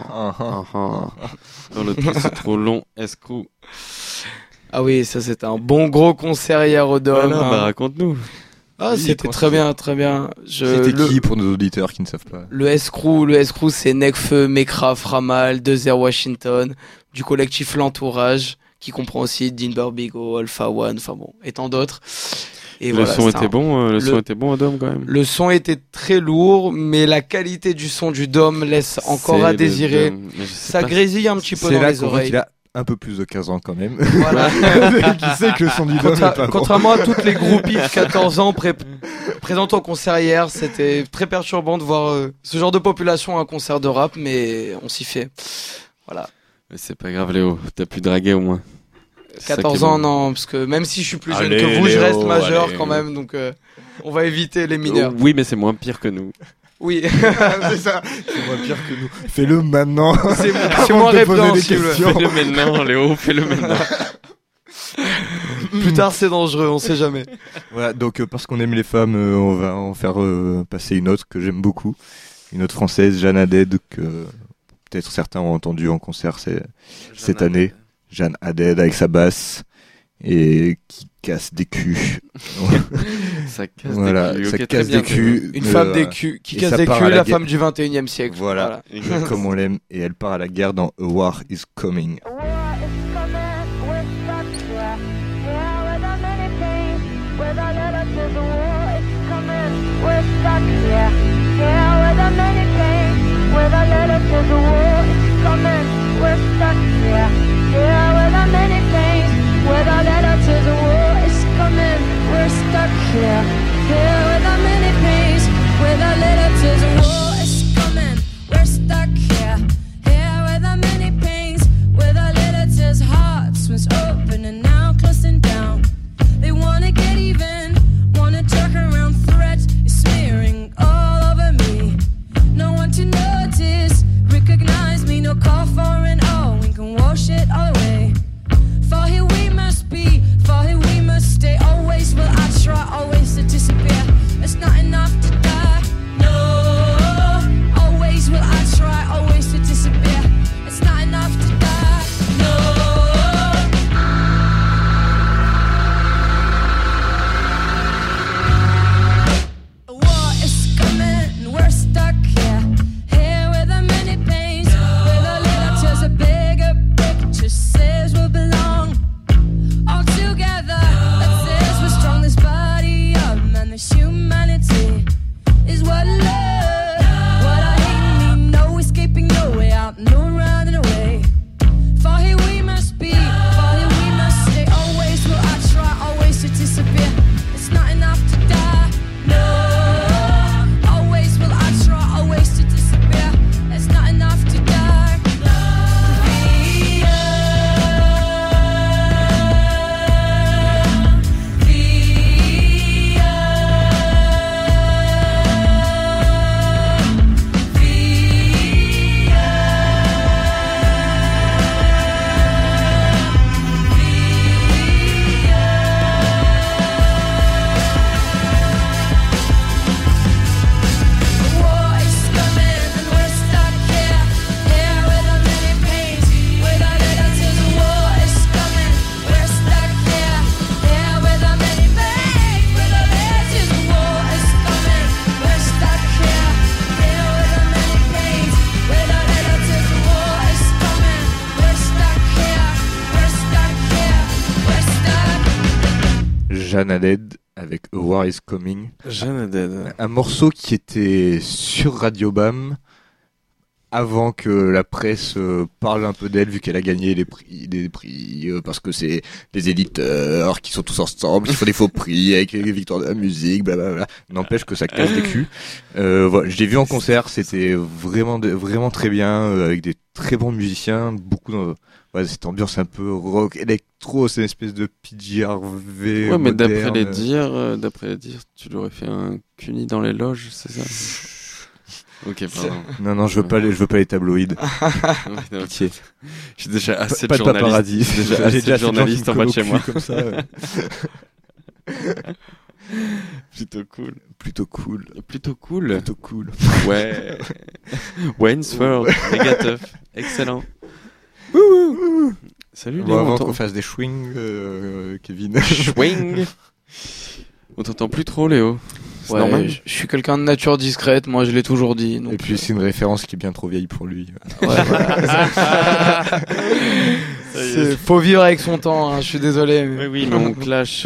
[SPEAKER 4] Faire le tri, c'est trop long. Escrew.
[SPEAKER 5] Ah oui, ça c'était un bon gros concert hier au Dôme.
[SPEAKER 4] Voilà, bah raconte-nous.
[SPEAKER 5] Ah, oui, c'était très bien, très bien.
[SPEAKER 3] C'était qui pour nos auditeurs qui ne savent pas?
[SPEAKER 5] Le Escrew, c'est Nekfeu, Mekra, Framal, 2R Washington, du collectif L'Entourage, qui comprend aussi Dean Barbigo, Alpha One, enfin bon, et tant d'autres. Et
[SPEAKER 4] le son était bon, le son était bon au Dôme quand même.
[SPEAKER 5] Le son était très lourd, mais la qualité du son du Dôme laisse encore à désirer. Ça grésille un petit peu dans les oreilles.
[SPEAKER 3] Il a un peu plus de 15 ans quand même.
[SPEAKER 5] Voilà.
[SPEAKER 3] Qui sait que le son du Dôme est pas bon.
[SPEAKER 5] Contrairement à toutes les groupies de 14 ans présentes au concert hier, c'était très perturbant de voir ce genre de population à un concert de rap, mais on s'y fait. Voilà.
[SPEAKER 4] Mais c'est pas grave, Léo, t'as pu draguer au moins.
[SPEAKER 5] 14 ans, non, parce que même si je suis plus jeune que vous, je reste majeur quand même, donc on va éviter les mineurs.
[SPEAKER 4] Oui, mais c'est moins pire que nous.
[SPEAKER 5] Oui,
[SPEAKER 3] c'est ça. C'est moins pire que nous. Fais-le maintenant.
[SPEAKER 5] C'est moins répréhensible.
[SPEAKER 4] Fais-le maintenant, Léo, fais-le maintenant.
[SPEAKER 5] Plus tard, c'est dangereux, on sait jamais.
[SPEAKER 3] Voilà, donc parce qu'on aime les femmes, on va en faire passer une autre que j'aime beaucoup. Une autre française, Jeanne Haddad, que peut-être certains ont entendu en concert cette année. Jeanne Haddad avec sa basse et qui casse des culs.
[SPEAKER 4] Ça casse
[SPEAKER 3] voilà,
[SPEAKER 4] des culs.
[SPEAKER 3] Ça
[SPEAKER 4] Okay,
[SPEAKER 3] casse des culs.
[SPEAKER 5] Une femme des culs qui casse des culs, la femme du 21e siècle.
[SPEAKER 3] Voilà. Comme on l'aime. Et elle part à la guerre dans A War is Coming.
[SPEAKER 7] We're stuck here, yeah, with our many pains. With our letter to the war, it's coming. We're stuck here, here with our many pains. With our letter to the war, it's coming. We're stuck here, here with our many pains. With our letter to his hearts was open and now closing down. They wanna get even, wanna jerk around threats. It's smearing all over me. No one to notice, recognize me, no call for an oh, we can wash it all away. For here we must be, for here we must stay. Always will I try, always to disappear. It's not enough to die, no. Always will I try, always to disappear. It's not enough to die, no.
[SPEAKER 3] Jeanne Haddad avec A War Is Coming.
[SPEAKER 4] Jeanne Haddad.
[SPEAKER 3] Un morceau qui était sur Radio Bam avant que la presse parle un peu d'elle, vu qu'elle a gagné des prix parce que c'est des éditeurs qui sont tous ensemble, qui font des faux prix avec les victoires de la musique, blablabla. N'empêche que ça casse des culs. Voilà, je l'ai vu en concert, c'était vraiment très bien, avec des très bons musiciens, cette ambiance un peu rock, électro, c'est une espèce de PJ Harvey.
[SPEAKER 4] Ouais, mais
[SPEAKER 3] moderne.
[SPEAKER 4] d'après les dires, tu l'aurais fait un cuni dans les loges, c'est ça? Ok, pardon.
[SPEAKER 3] Non, je veux pas les tabloïds.
[SPEAKER 4] Ouais, okay. J'ai déjà assez
[SPEAKER 3] pas
[SPEAKER 4] de
[SPEAKER 3] de paparazzi.
[SPEAKER 4] journalistes. J'ai déjà assez de journalistes en bas de chez moi.
[SPEAKER 3] Comme ça.
[SPEAKER 4] Plutôt cool.
[SPEAKER 3] Ouais.
[SPEAKER 4] Waynesford, méga tough. Excellent. Salut Léo.
[SPEAKER 3] Avant qu'on fasse des swings, Kevin.
[SPEAKER 4] Swing. On t'entend plus trop, Léo. C'est normal.
[SPEAKER 5] Je suis quelqu'un de nature discrète, moi je l'ai toujours dit. Donc
[SPEAKER 3] et puis c'est une référence qui est bien trop vieille pour lui.
[SPEAKER 5] Ouais, voilà. Faut vivre avec son temps, hein, je suis désolé. Mais...
[SPEAKER 4] Oui, mais on clash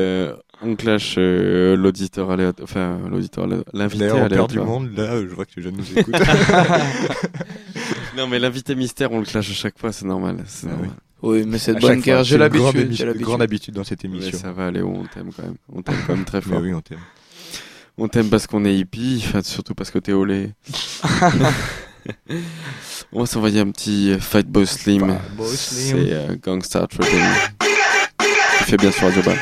[SPEAKER 4] l'auditeur aléatoire, enfin l'invité aléatoire.
[SPEAKER 3] On perd du monde, là, je vois que les jeunes nous écoutent.
[SPEAKER 4] Non, mais l'invité mystère, on le clash à chaque fois, c'est normal.
[SPEAKER 3] Oui.
[SPEAKER 5] Oui, mais c'est de bonne guerre, j'ai l'habitude.
[SPEAKER 3] Grande habitude dans cette émission.
[SPEAKER 4] Mais ça va, Léo, on t'aime quand même. On t'aime quand même très fort.
[SPEAKER 3] Mais oui, on t'aime.
[SPEAKER 4] On t'aime parce qu'on est hippie, enfin, surtout parce que t'es olé. On va s'envoyer un petit Fight Boy Slim. C'est Gangsta Tripping. Il fait bien sur Radio Bam.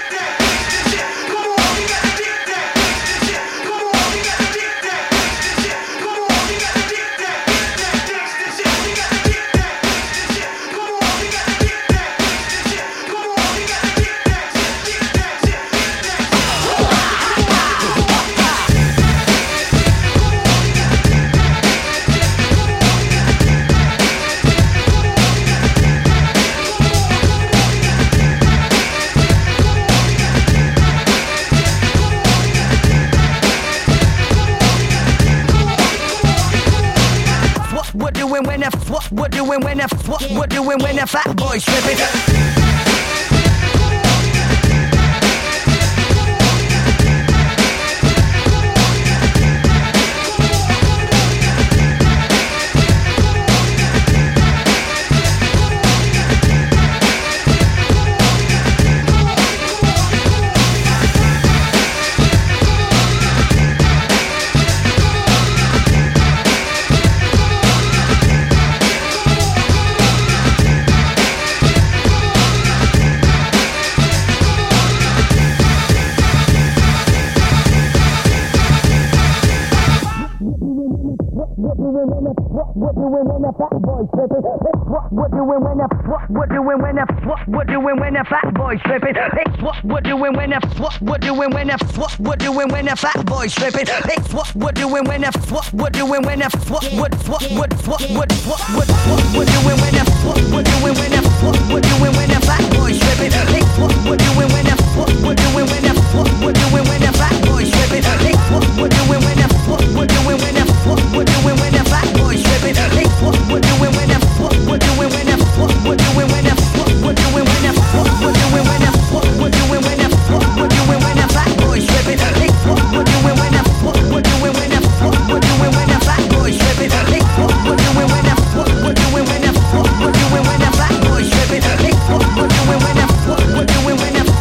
[SPEAKER 16] What doing when a fat boy stripping? What doing when a fat boy stripping? What doing when a what doing when a fat boy stripping? What doing when a what doing when a what doing when a what doing when a fat boy stripping? What doing when a what doing when a fat boy stripping? What doing when a what doing when a fat boy stripping? What doing when a what doing when a what doing when a what doing when a what doing when a what doing when a what doing when a fat boy stripping? What doing when a what doing when a what doing when a fat boy stripping? What doing when a what doing when a what doing when a fat boy stripping? What doing when a what doing when a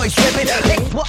[SPEAKER 16] boys ripping. What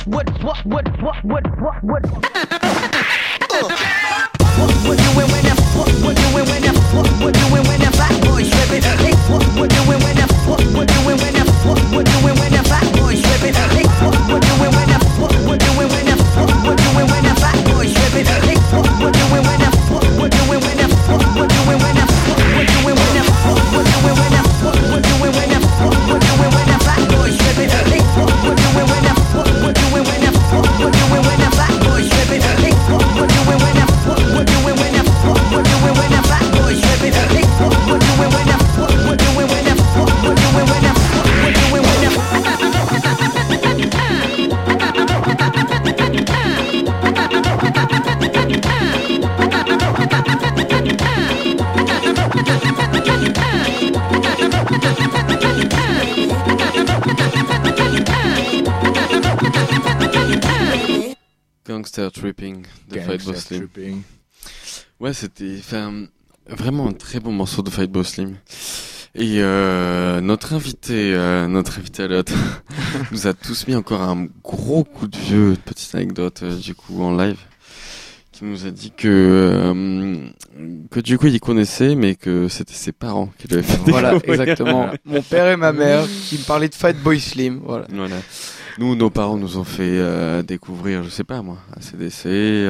[SPEAKER 16] doing when that? What doing when that? What doing when that black boys ripping? What doing when that? What doing when that? What doing when that black boys ripping? What doing when that? What doing when that? What doing when that black boys ripping? What doing when that? What doing when that? What doing when that? What doing when that? What doing when that? What doing when that? What doing when that black boys ripping? What doing when that? What doing when that? What doing when that black boys ripping? What doing when that? What doing when that? What doing when that black boys ripping? What doing when that? What doing when that? What doing when that? What doing when that?
[SPEAKER 4] Gangster Tripping de Fatboy Slim. Ouais, c'était vraiment un très bon morceau de Fatboy Slim. Et notre invité à l'autre nous a tous mis encore un gros coup de vieux, une petite anecdote du coup en live, qui nous a dit que du coup il connaissait, mais que c'était ses parents qui lui avaient fait découvrir.
[SPEAKER 5] Voilà, exactement. Mon père et ma mère qui me parlaient de Fatboy Slim. Voilà.
[SPEAKER 4] Nous, nos parents nous ont fait découvrir, je sais pas moi, AC/DC,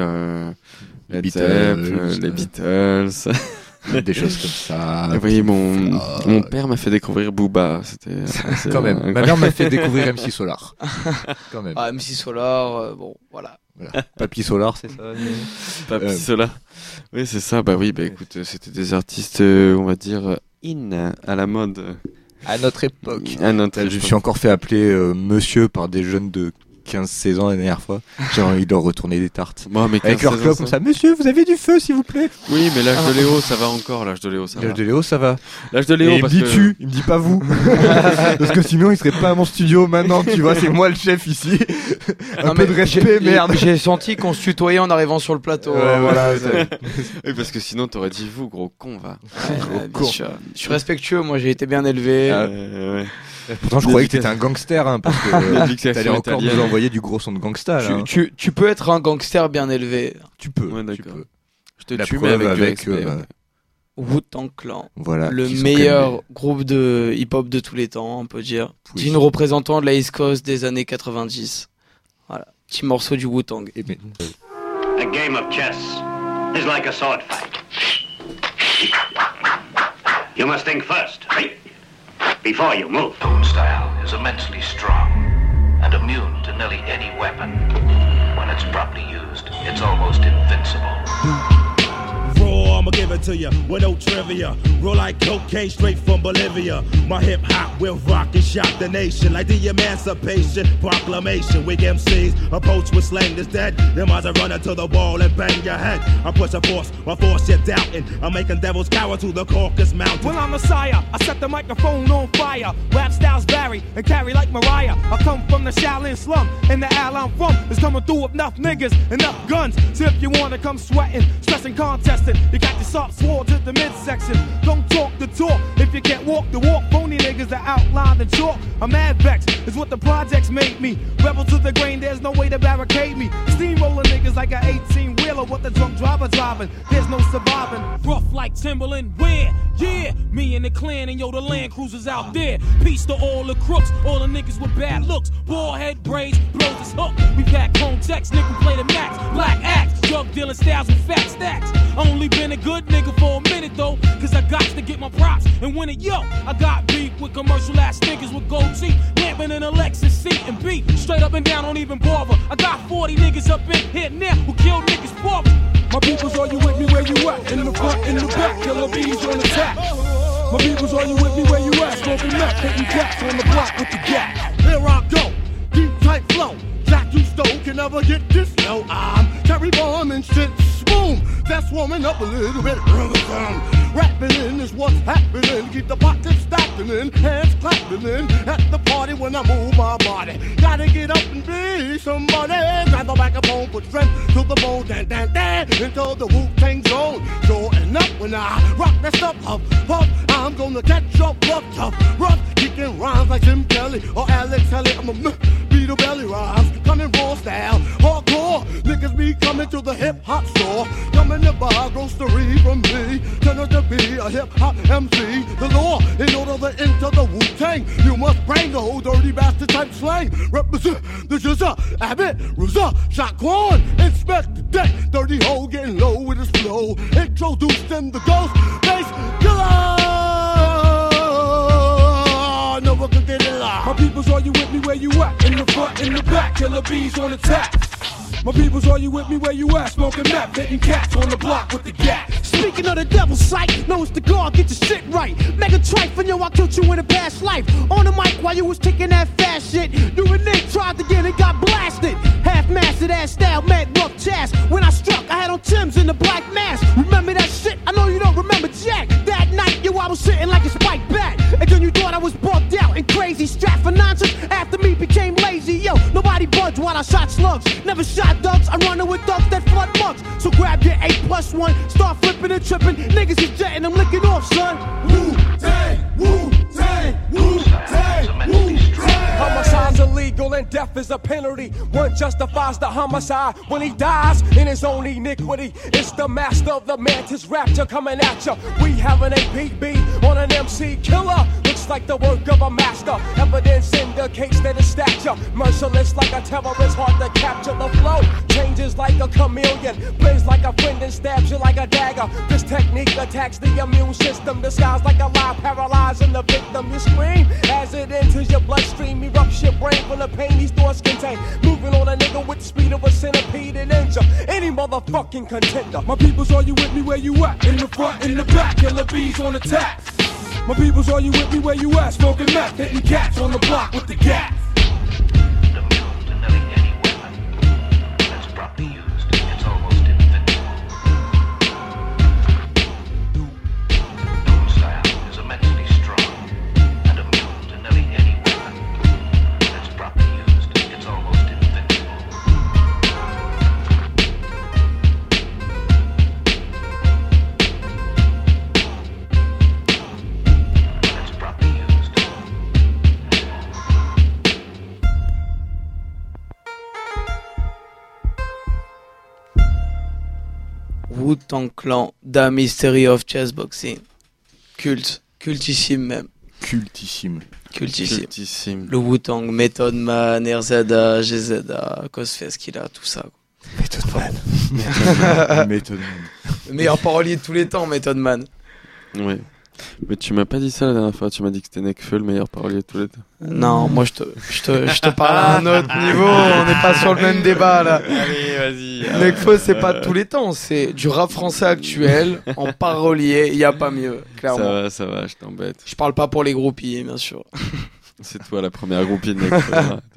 [SPEAKER 4] les Beatles.
[SPEAKER 3] Des choses comme ça.
[SPEAKER 4] Oui, mon père m'a fait découvrir Booba. C'était
[SPEAKER 3] quand même. Ma mère m'a fait découvrir MC Solar. Quand même.
[SPEAKER 5] Ah, MC Solar, bon, voilà.
[SPEAKER 3] Papy Solar, c'est ça.
[SPEAKER 4] Papy Solar. Oui, c'est ça. Bah oui, bah écoute, c'était des artistes, on va dire, à la mode.
[SPEAKER 3] À notre époque.
[SPEAKER 4] Je
[SPEAKER 3] me suis encore fait appeler monsieur par des jeunes de 15-16 ans la dernière fois. J'ai envie de leur retourner des tartes.
[SPEAKER 4] Bon, mais
[SPEAKER 3] avec leur club comme ça. Monsieur, vous avez du feu, s'il vous plaît?
[SPEAKER 4] Oui, mais l'âge de Léo, ça va encore. L'âge de Léo, ça va.
[SPEAKER 3] L'âge de Léo, ça va.
[SPEAKER 4] L'âge de Léo,
[SPEAKER 3] et
[SPEAKER 4] parce
[SPEAKER 3] il me dit
[SPEAKER 4] que...
[SPEAKER 3] tu, il me dit pas vous. Parce que sinon, il serait pas à mon studio maintenant, tu vois, c'est moi le chef ici. Un peu de respect, merde.
[SPEAKER 5] J'ai senti qu'on se tutoyait en arrivant sur le plateau. Voilà.
[SPEAKER 4] Oui, parce que sinon, t'aurais dit vous, gros con, va.
[SPEAKER 5] Je suis respectueux, moi, j'ai été bien élevé.
[SPEAKER 4] Ouais.
[SPEAKER 3] Pourtant, je croyais que t'étais un gangster, hein, parce que t'allais encore nous envoyer du gros son de gangsta. Là,
[SPEAKER 5] tu peux être un gangster bien élevé.
[SPEAKER 3] Tu peux.
[SPEAKER 4] Ouais, d'accord.
[SPEAKER 3] Je te tue, mais avec
[SPEAKER 5] Wu-Tang Clan.
[SPEAKER 3] Voilà.
[SPEAKER 5] Le meilleur groupe de hip-hop de tous les temps, on peut dire. Oui. Digne représentant de la East Coast des années 90. Voilà. Petit morceau du Wu-Tang.
[SPEAKER 17] A game of chess is like a sword fight. You must think first, right? Before you move.
[SPEAKER 18] Tone style is immensely strong and immune to nearly any weapon. When it's properly used, it's almost invincible.
[SPEAKER 8] Raw, I'ma give it to you with no trivia. Roll like cocaine straight from Bolivia. My hip hop will rock and shock the nation like the Emancipation Proclamation. Weak MCs approach with slang that's dead. Them eyes are running to the wall and bang your head. I push a force, my force you're doubting. I'm making devils cower to the Caucasus Mountains.
[SPEAKER 19] Well, I'm Messiah, I set the microphone on fire. Rap styles vary and carry like Mariah. I come from the Shaolin slum, and the al I'm from is coming through with enough niggas, enough guns. So if you wanna come sweating, stressing, contesting, you got your soft sword to the midsection. Don't talk the talk if you can't walk the walk. Phony niggas are outlined in chalk. I'm mad vexed, is what the projects made me. Rebel to the grain, there's no way to barricade me. Steamroller niggas like an 18-wheeler, what the drunk driver driving. There's no surviving.
[SPEAKER 20] Rough like Timberland, where? Yeah, me and the clan and yo, the Land Cruisers out there. Peace to all the crooks, all the niggas with bad looks. Bald head braids, blows his hook. We pack cone text, nigga play the max. Black axe, drug dealing styles with fat stacks. Only been a good nigga for a minute though, cause I got to get my props and win it. Yo, I got beef with commercial ass niggas with gold teeth, lamping in a Lexus seat and beat straight up and down, don't even bother. I got 40 niggas up in here now who kill niggas for me.
[SPEAKER 19] My peoples, are you with me where you at? In the front, in the back, killer bees on attack. My peoples, are you with me where you at? Smoking meth, hitting cats on the block with the gap.
[SPEAKER 11] Here I go, deep tight flow. Jack you stole can never get this low. I'm Terry Bomb and shit. Boom, that's warming up a little bit. Rapping in is what's happening. Keep the pockets stacking in, hands clapping in. At the party when I move my body. Gotta get up and be somebody. Grab the microphone, put strength to the bone. Dan, dan, dan, into the Wu-Tang zone. Sure enough when I rock that stuff up, I'm gonna catch up rough, tough, rough. Kicking rhymes like Jim Kelly or Alex Haley. I'm a
[SPEAKER 19] beat of belly rhymes, coming raw style, hardcore. Niggas be coming to the hip hop store, coming to buy grocery from me, turning to be a hip hop MC. The law, in order to enter the Wu-Tang, you must bring the whole dirty bastard type slang. Represent the Jizza, Abbott, Ruza, Shaquan, inspect the deck, dirty hole getting low with his flow. Introduced in the ghost bass killer. No one can get it live.
[SPEAKER 20] My peoples, are you with me where you at? In the front, in the back, killer bees on attack. My peoples, are you with me where you at? Smoking meth, hitting cats on the block with the gat.
[SPEAKER 21] Speaking of the devil's sight, know it's the God, get your shit right. Mega trife, and yo, I killed you in a past life. On the mic while you was kicking that fast shit. You and Nick tried to get it, got blasted. Half-mastered ass style, mad rough chast. When I struck, I had on Tim's in the black mask. Remember that shit? I know you don't remember Jack. That night, yo, I was sitting like a spiked bat. And then you thought I was bugged out and crazy. Strapped for nonsense, after me became lazy. Yo, nobody budged while I shot slugs. Never shot ducks, I'm running with ducks that flood mugs. So grab your 8+1, start flipping and tripping. Niggas is jetting, I'm licking off, son.
[SPEAKER 19] Wu-Tang, Wu-Tang, Wu-Tang, Wu-Tang.
[SPEAKER 20] Homicide's illegal and death is a penalty. One justifies the homicide when he dies in his own iniquity. It's the master of the mantis rapture coming at ya. We have an APB on an MC killer. Looks like the work of a master. Evidence indicates that his stature merciless like a terrorist, hard to capture. The flow changes like a chameleon, plays like a friend and stabs you like a dagger. This technique attacks the immune system, disguised like a lie, paralyzing the victim. You scream as it enters your bloodstream, erupts your brain from the pain these thoughts contain. Moving on a nigga with the speed of a centipede and injure any motherfucking contender.
[SPEAKER 21] My peoples, are you with me where you at? In the front, in the back, killer bees on attack.
[SPEAKER 20] My peoples, are you with me where you at? Smoking meth, hitting cats on the block with the gat.
[SPEAKER 5] Wu-Tang Clan, The Mystery of Chess Boxing. Culte, cultissime même.
[SPEAKER 3] Cultissime.
[SPEAKER 5] Cultissime. Le Wu-Tang, Method Man, RZA, GZA, Ghostface Killah, tout ça.
[SPEAKER 3] Method Man. Method Man.
[SPEAKER 5] Le meilleur parolier de tous les temps, Method Man.
[SPEAKER 4] Ouais. Mais tu m'as pas dit ça la dernière fois, tu m'as dit que c'était Nekfeu le meilleur parolier de tous les temps.
[SPEAKER 5] Non, moi je te parle à un autre niveau, on n'est pas sur le même débat là.
[SPEAKER 4] Allez, vas-y.
[SPEAKER 5] Nekfeu c'est pas de tous les temps, c'est du rap français actuel, en parolier, y a pas mieux, clairement.
[SPEAKER 4] Ça va, je t'embête.
[SPEAKER 5] Je parle pas pour les groupies, bien sûr.
[SPEAKER 4] C'est toi la première groupie de Nekfeu.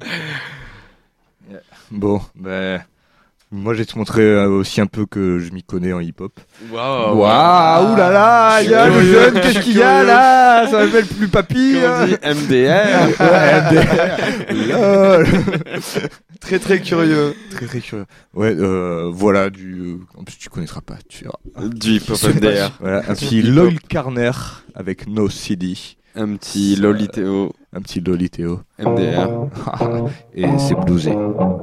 [SPEAKER 3] Bon, ben... Moi, je vais te montrer aussi un peu que je m'y connais en hip-hop.
[SPEAKER 4] Waouh,
[SPEAKER 3] oulala, il y a le jeune, qu'est-ce qu'il y a là? Ça m'appelle plus papy.
[SPEAKER 4] On dit MDR.
[SPEAKER 3] MDR. Très très curieux. Très curieux. Ouais, voilà en plus tu connaîtras pas, tu verras.
[SPEAKER 4] Du hip-hop MDR.
[SPEAKER 3] Voilà, un petit Loyal Carner avec No CD.
[SPEAKER 4] Un petit Loliteo.
[SPEAKER 3] MDR. Et c'est bluesé.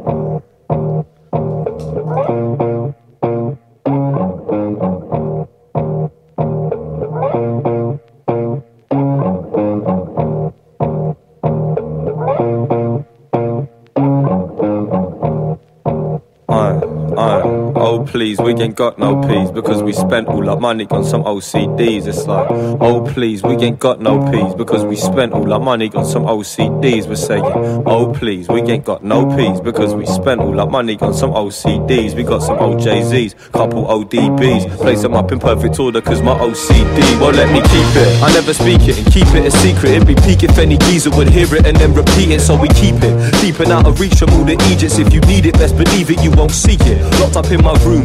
[SPEAKER 9] Oh please, we ain't got no peas because we spent all our money on some OCDs. It's like, oh please, we ain't got no peas because we spent all our money on some OCDs. We're saying, oh please, we ain't got no peas because we spent all our money on some OCDs. We got some OJZs, couple ODBs, place them up in perfect order cause my OCD won't let me keep it. I never speak it and keep it a secret. It'd be peak if any geezer would hear it and then repeat it, so we keep it deep and out of reach from all the Egypts. If you need it, best believe it, you won't seek it. Locked up in my room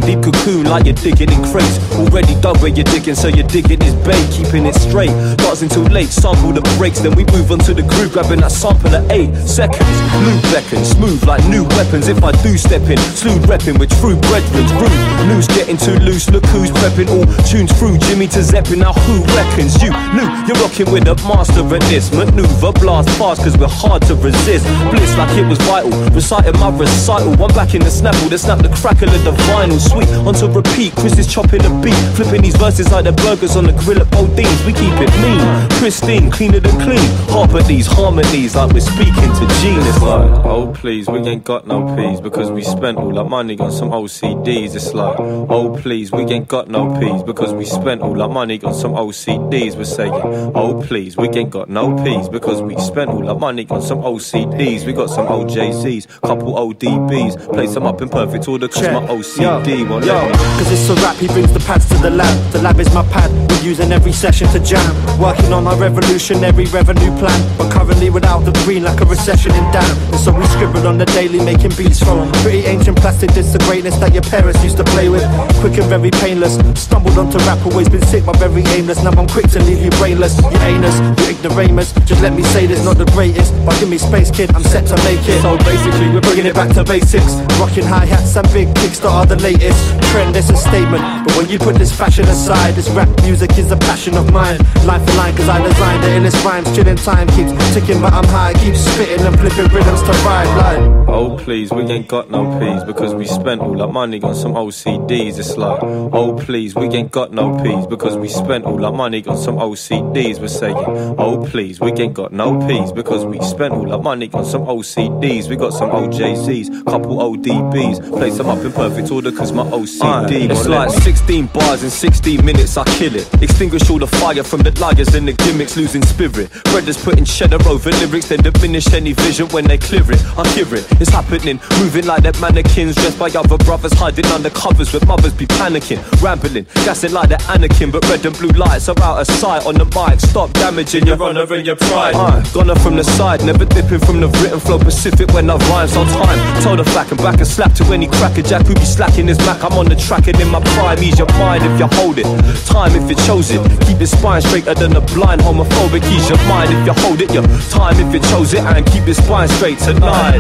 [SPEAKER 9] deep cocoon like you're digging in crates. Already dug where you're digging, so you're digging his bait, keeping it straight. Darts until late, sample the breaks, then we move on to the groove, grabbing that sample at 8 seconds. Loop beckons, smooth like new weapons. If I do step in, slewed repping with true brethren. Rude, loose getting too loose, look who's prepping. All tunes through Jimmy to Zeppin, now who reckons? You knew you're rocking with a master of this maneuver. Blast fast cause we're hard to resist. Bliss like it was vital, reciting my recital. One back in the snapple, then snap the crackle of the vinyl. Sweet, onto repeat, Chris is chopping the beat. Flipping these verses like the burgers on the grill at Bodine's. We keep it mean, pristine, cleaner than clean. Harp at these harmonies like we're speaking to Gene. It's like, oh please, we ain't got no peas because we spent all our money on some OCDs. It's like, oh please, we ain't got no peas because we spent all our money on some OCDs. We're saying, oh please, we ain't got no peas because we spent all our money on some OCDs. We got some OJZs, couple ODBs. Play some up in perfect order cause my OCD won't let me.
[SPEAKER 1] Cause it's a rap, he brings the pads to the lab. The lab is my pad, we're using every session to jam. Working on our revolutionary revenue plan, but currently without the green like a recession in damn. And so we scribbled on the daily, making beats from pretty ancient plastic. This the greatness that your parents used to play with. Quick and very painless, stumbled onto rap, always been sick but very aimless. Now I'm quick to leave you brainless, you anus, you ignoramus. Just let me say this, not the greatest, but give me space kid, I'm set to make it. So basically we're bringing it back to basics. Rocking hi-hats and big kicks that are the latest trend, it's a statement. But when you put this fashion aside, this rap music is a passion of mine. Line for line cause I designed the illest rhymes. Chilling time keeps ticking but I'm high. Keep spitting and flipping rhythms to ride like,
[SPEAKER 9] oh please, we ain't got no peas because we spent all our money on some OCDs. It's like, oh please, we ain't got no peas because we spent all our money on some OCDs. We're saying, oh please, we ain't got no peas because we spent all our money on some OCDs. We got some OJZs, couple ODBs. Play some up in perfect order cause my OCD. It's like 16 bars in 16 minutes, I kill it. Extinguish all the fire from the liars and the gimmicks, losing spirit. Brothers putting cheddar over lyrics, then diminish any vision when they clear it. I hear it, it's happening. Moving like that mannequins, dressed by other brothers, hiding under covers where mothers be panicking. Rambling, gassing like the Anakin, but red and blue lights are out of sight on the mic. Stop damaging your honor and your pride. Gone from the side, never dipping from the written flow Pacific when I rhyme. So time, told the fact and back and slap to any cracker jack who be slacking his Mac. I'm on the track and in my prime. Ease your mind if you hold it, time if you chose it. Keep your spine straighter than a blind homophobic. Ease your mind if you hold it, your time if you chose it. And keep your spine straight tonight.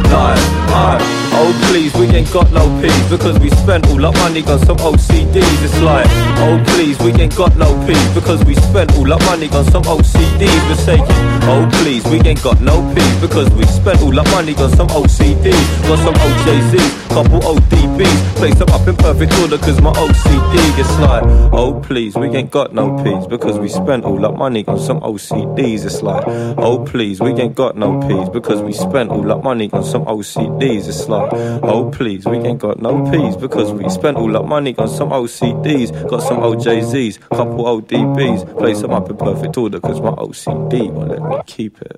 [SPEAKER 9] Oh please, we ain't got no peas because we spent all our money on some OCDs. It's like, oh please, we ain't got no peas because we spent all our money on some OCDs. We're saying, oh please, we ain't got no peas because we spent all our money on some OCDs. Got some OJZs, couple ODBs. Play some up in perfect order cause my OCD. It's like, oh please, we ain't got no peas because we spent all our money on some OCDs. It's like, oh please, we ain't got no peas because we spent all our money on some OCDs. It's like, oh please, we ain't got no peas because we spent all our money on some OCDs. Got some OJZs, couple ODBs. Play some up in perfect order cause my OCD won't let me keep it.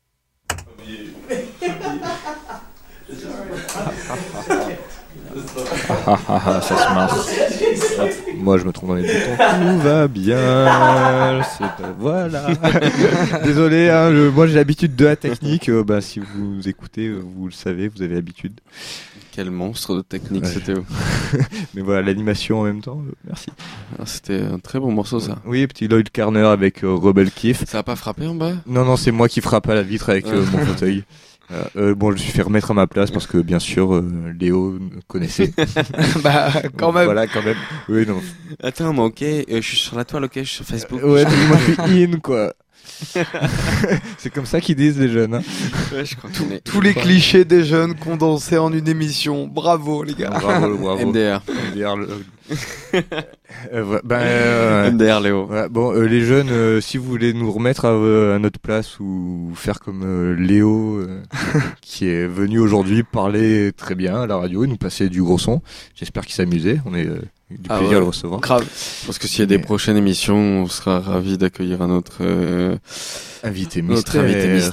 [SPEAKER 3] Ça se marche. Moi je me trompe dans les boutons. Tout va bien. Voilà. Désolé, hein, moi j'ai l'habitude de la technique. Si vous écoutez, vous le savez, vous avez l'habitude.
[SPEAKER 4] Quel monstre de technique c'était.
[SPEAKER 3] Mais voilà, l'animation en même temps, merci.
[SPEAKER 4] C'était un très bon morceau ça.
[SPEAKER 3] Oui, petit Lloyd Carner avec Rebel Kiff.
[SPEAKER 4] Ça a pas frappé en bas?
[SPEAKER 3] Non, c'est moi qui frappe à la vitre avec mon fauteuil. Je me suis fait remettre à ma place parce que bien sûr Léo connaissait.
[SPEAKER 5] Quand même.
[SPEAKER 3] Voilà, quand même. Oui, non.
[SPEAKER 4] Attends, mais ok, je suis sur la toile, ok, je suis sur Facebook.
[SPEAKER 3] Ouais, mais moi je suis in quoi. C'est comme ça qu'ils disent les jeunes. Hein.
[SPEAKER 4] Ouais, je crois
[SPEAKER 5] tous les clichés des jeunes condensés en une émission. Bravo les gars.
[SPEAKER 3] Bravo.
[SPEAKER 4] MDR.
[SPEAKER 3] MDR Léo. Ouais, bon, les jeunes, si vous voulez nous remettre à notre place ou faire comme Léo, qui est venu aujourd'hui parler très bien à la radio et nous passer du gros son. J'espère qu'il s'amusait. On est du plaisir à le recevoir.
[SPEAKER 4] Grave. Parce que s'il y a des prochaines émissions, on sera ravis d'accueillir un autre
[SPEAKER 3] invité
[SPEAKER 4] mystère,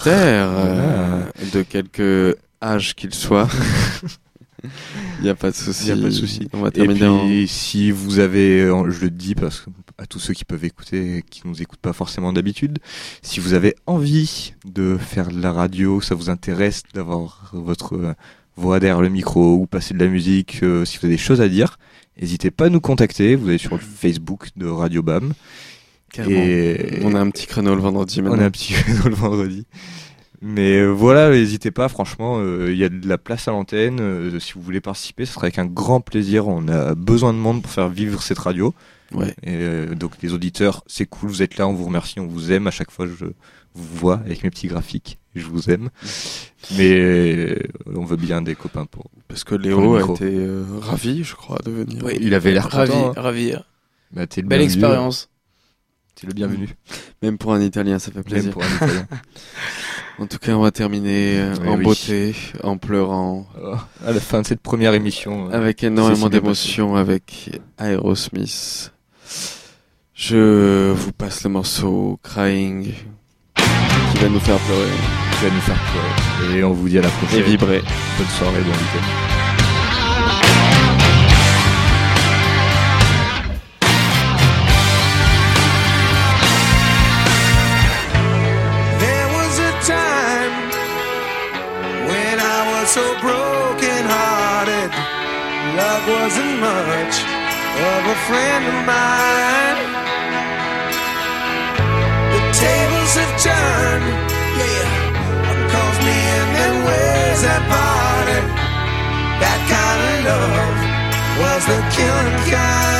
[SPEAKER 4] de quelque âge qu'il soit. Il n'y a pas de souci. On va terminer.
[SPEAKER 3] Et puis, si vous avez, je le dis parce que à tous ceux qui peuvent écouter, qui nous écoutent pas forcément d'habitude, si vous avez envie de faire de la radio, ça vous intéresse d'avoir voix derrière le micro ou passer de la musique, si vous avez des choses à dire, n'hésitez pas à nous contacter. Vous allez sur le Facebook de Radio BAM.
[SPEAKER 4] Carrément. Et on a un petit créneau le vendredi maintenant.
[SPEAKER 3] On a un petit créneau le vendredi. Mais voilà, n'hésitez pas, franchement, il y a de la place à l'antenne. Si vous voulez participer, ce sera avec un grand plaisir. On a besoin de monde pour faire vivre cette radio.
[SPEAKER 4] Ouais.
[SPEAKER 3] Et donc les auditeurs, c'est cool, vous êtes là, on vous remercie, on vous aime. À chaque fois, je vous vois avec mes petits graphiques. Je vous aime. Mais on veut bien des copains pour.
[SPEAKER 4] Parce que Léo a été ravi, je crois, de venir.
[SPEAKER 3] Oui, il avait l'air content.
[SPEAKER 5] Ravi.
[SPEAKER 3] Bah,
[SPEAKER 5] belle expérience.
[SPEAKER 3] T'es le bienvenu.
[SPEAKER 4] Même pour un Italien, ça fait plaisir.
[SPEAKER 3] Même pour un Italien.
[SPEAKER 4] En tout cas, on va terminer en beauté, en pleurant.
[SPEAKER 3] À la fin de cette première émission.
[SPEAKER 4] Avec énormément d'émotions, avec Aerosmith. Je vous passe le morceau Crying, qui va nous faire pleurer.
[SPEAKER 3] Et on vous dit à la prochaine.
[SPEAKER 4] Et vibrer.
[SPEAKER 3] Bonne soirée, bon week-end.
[SPEAKER 6] So broken-hearted, love wasn't much of a friend of mine. The tables have turned, one calls me and then where's that party? That kind of love was the killing kind.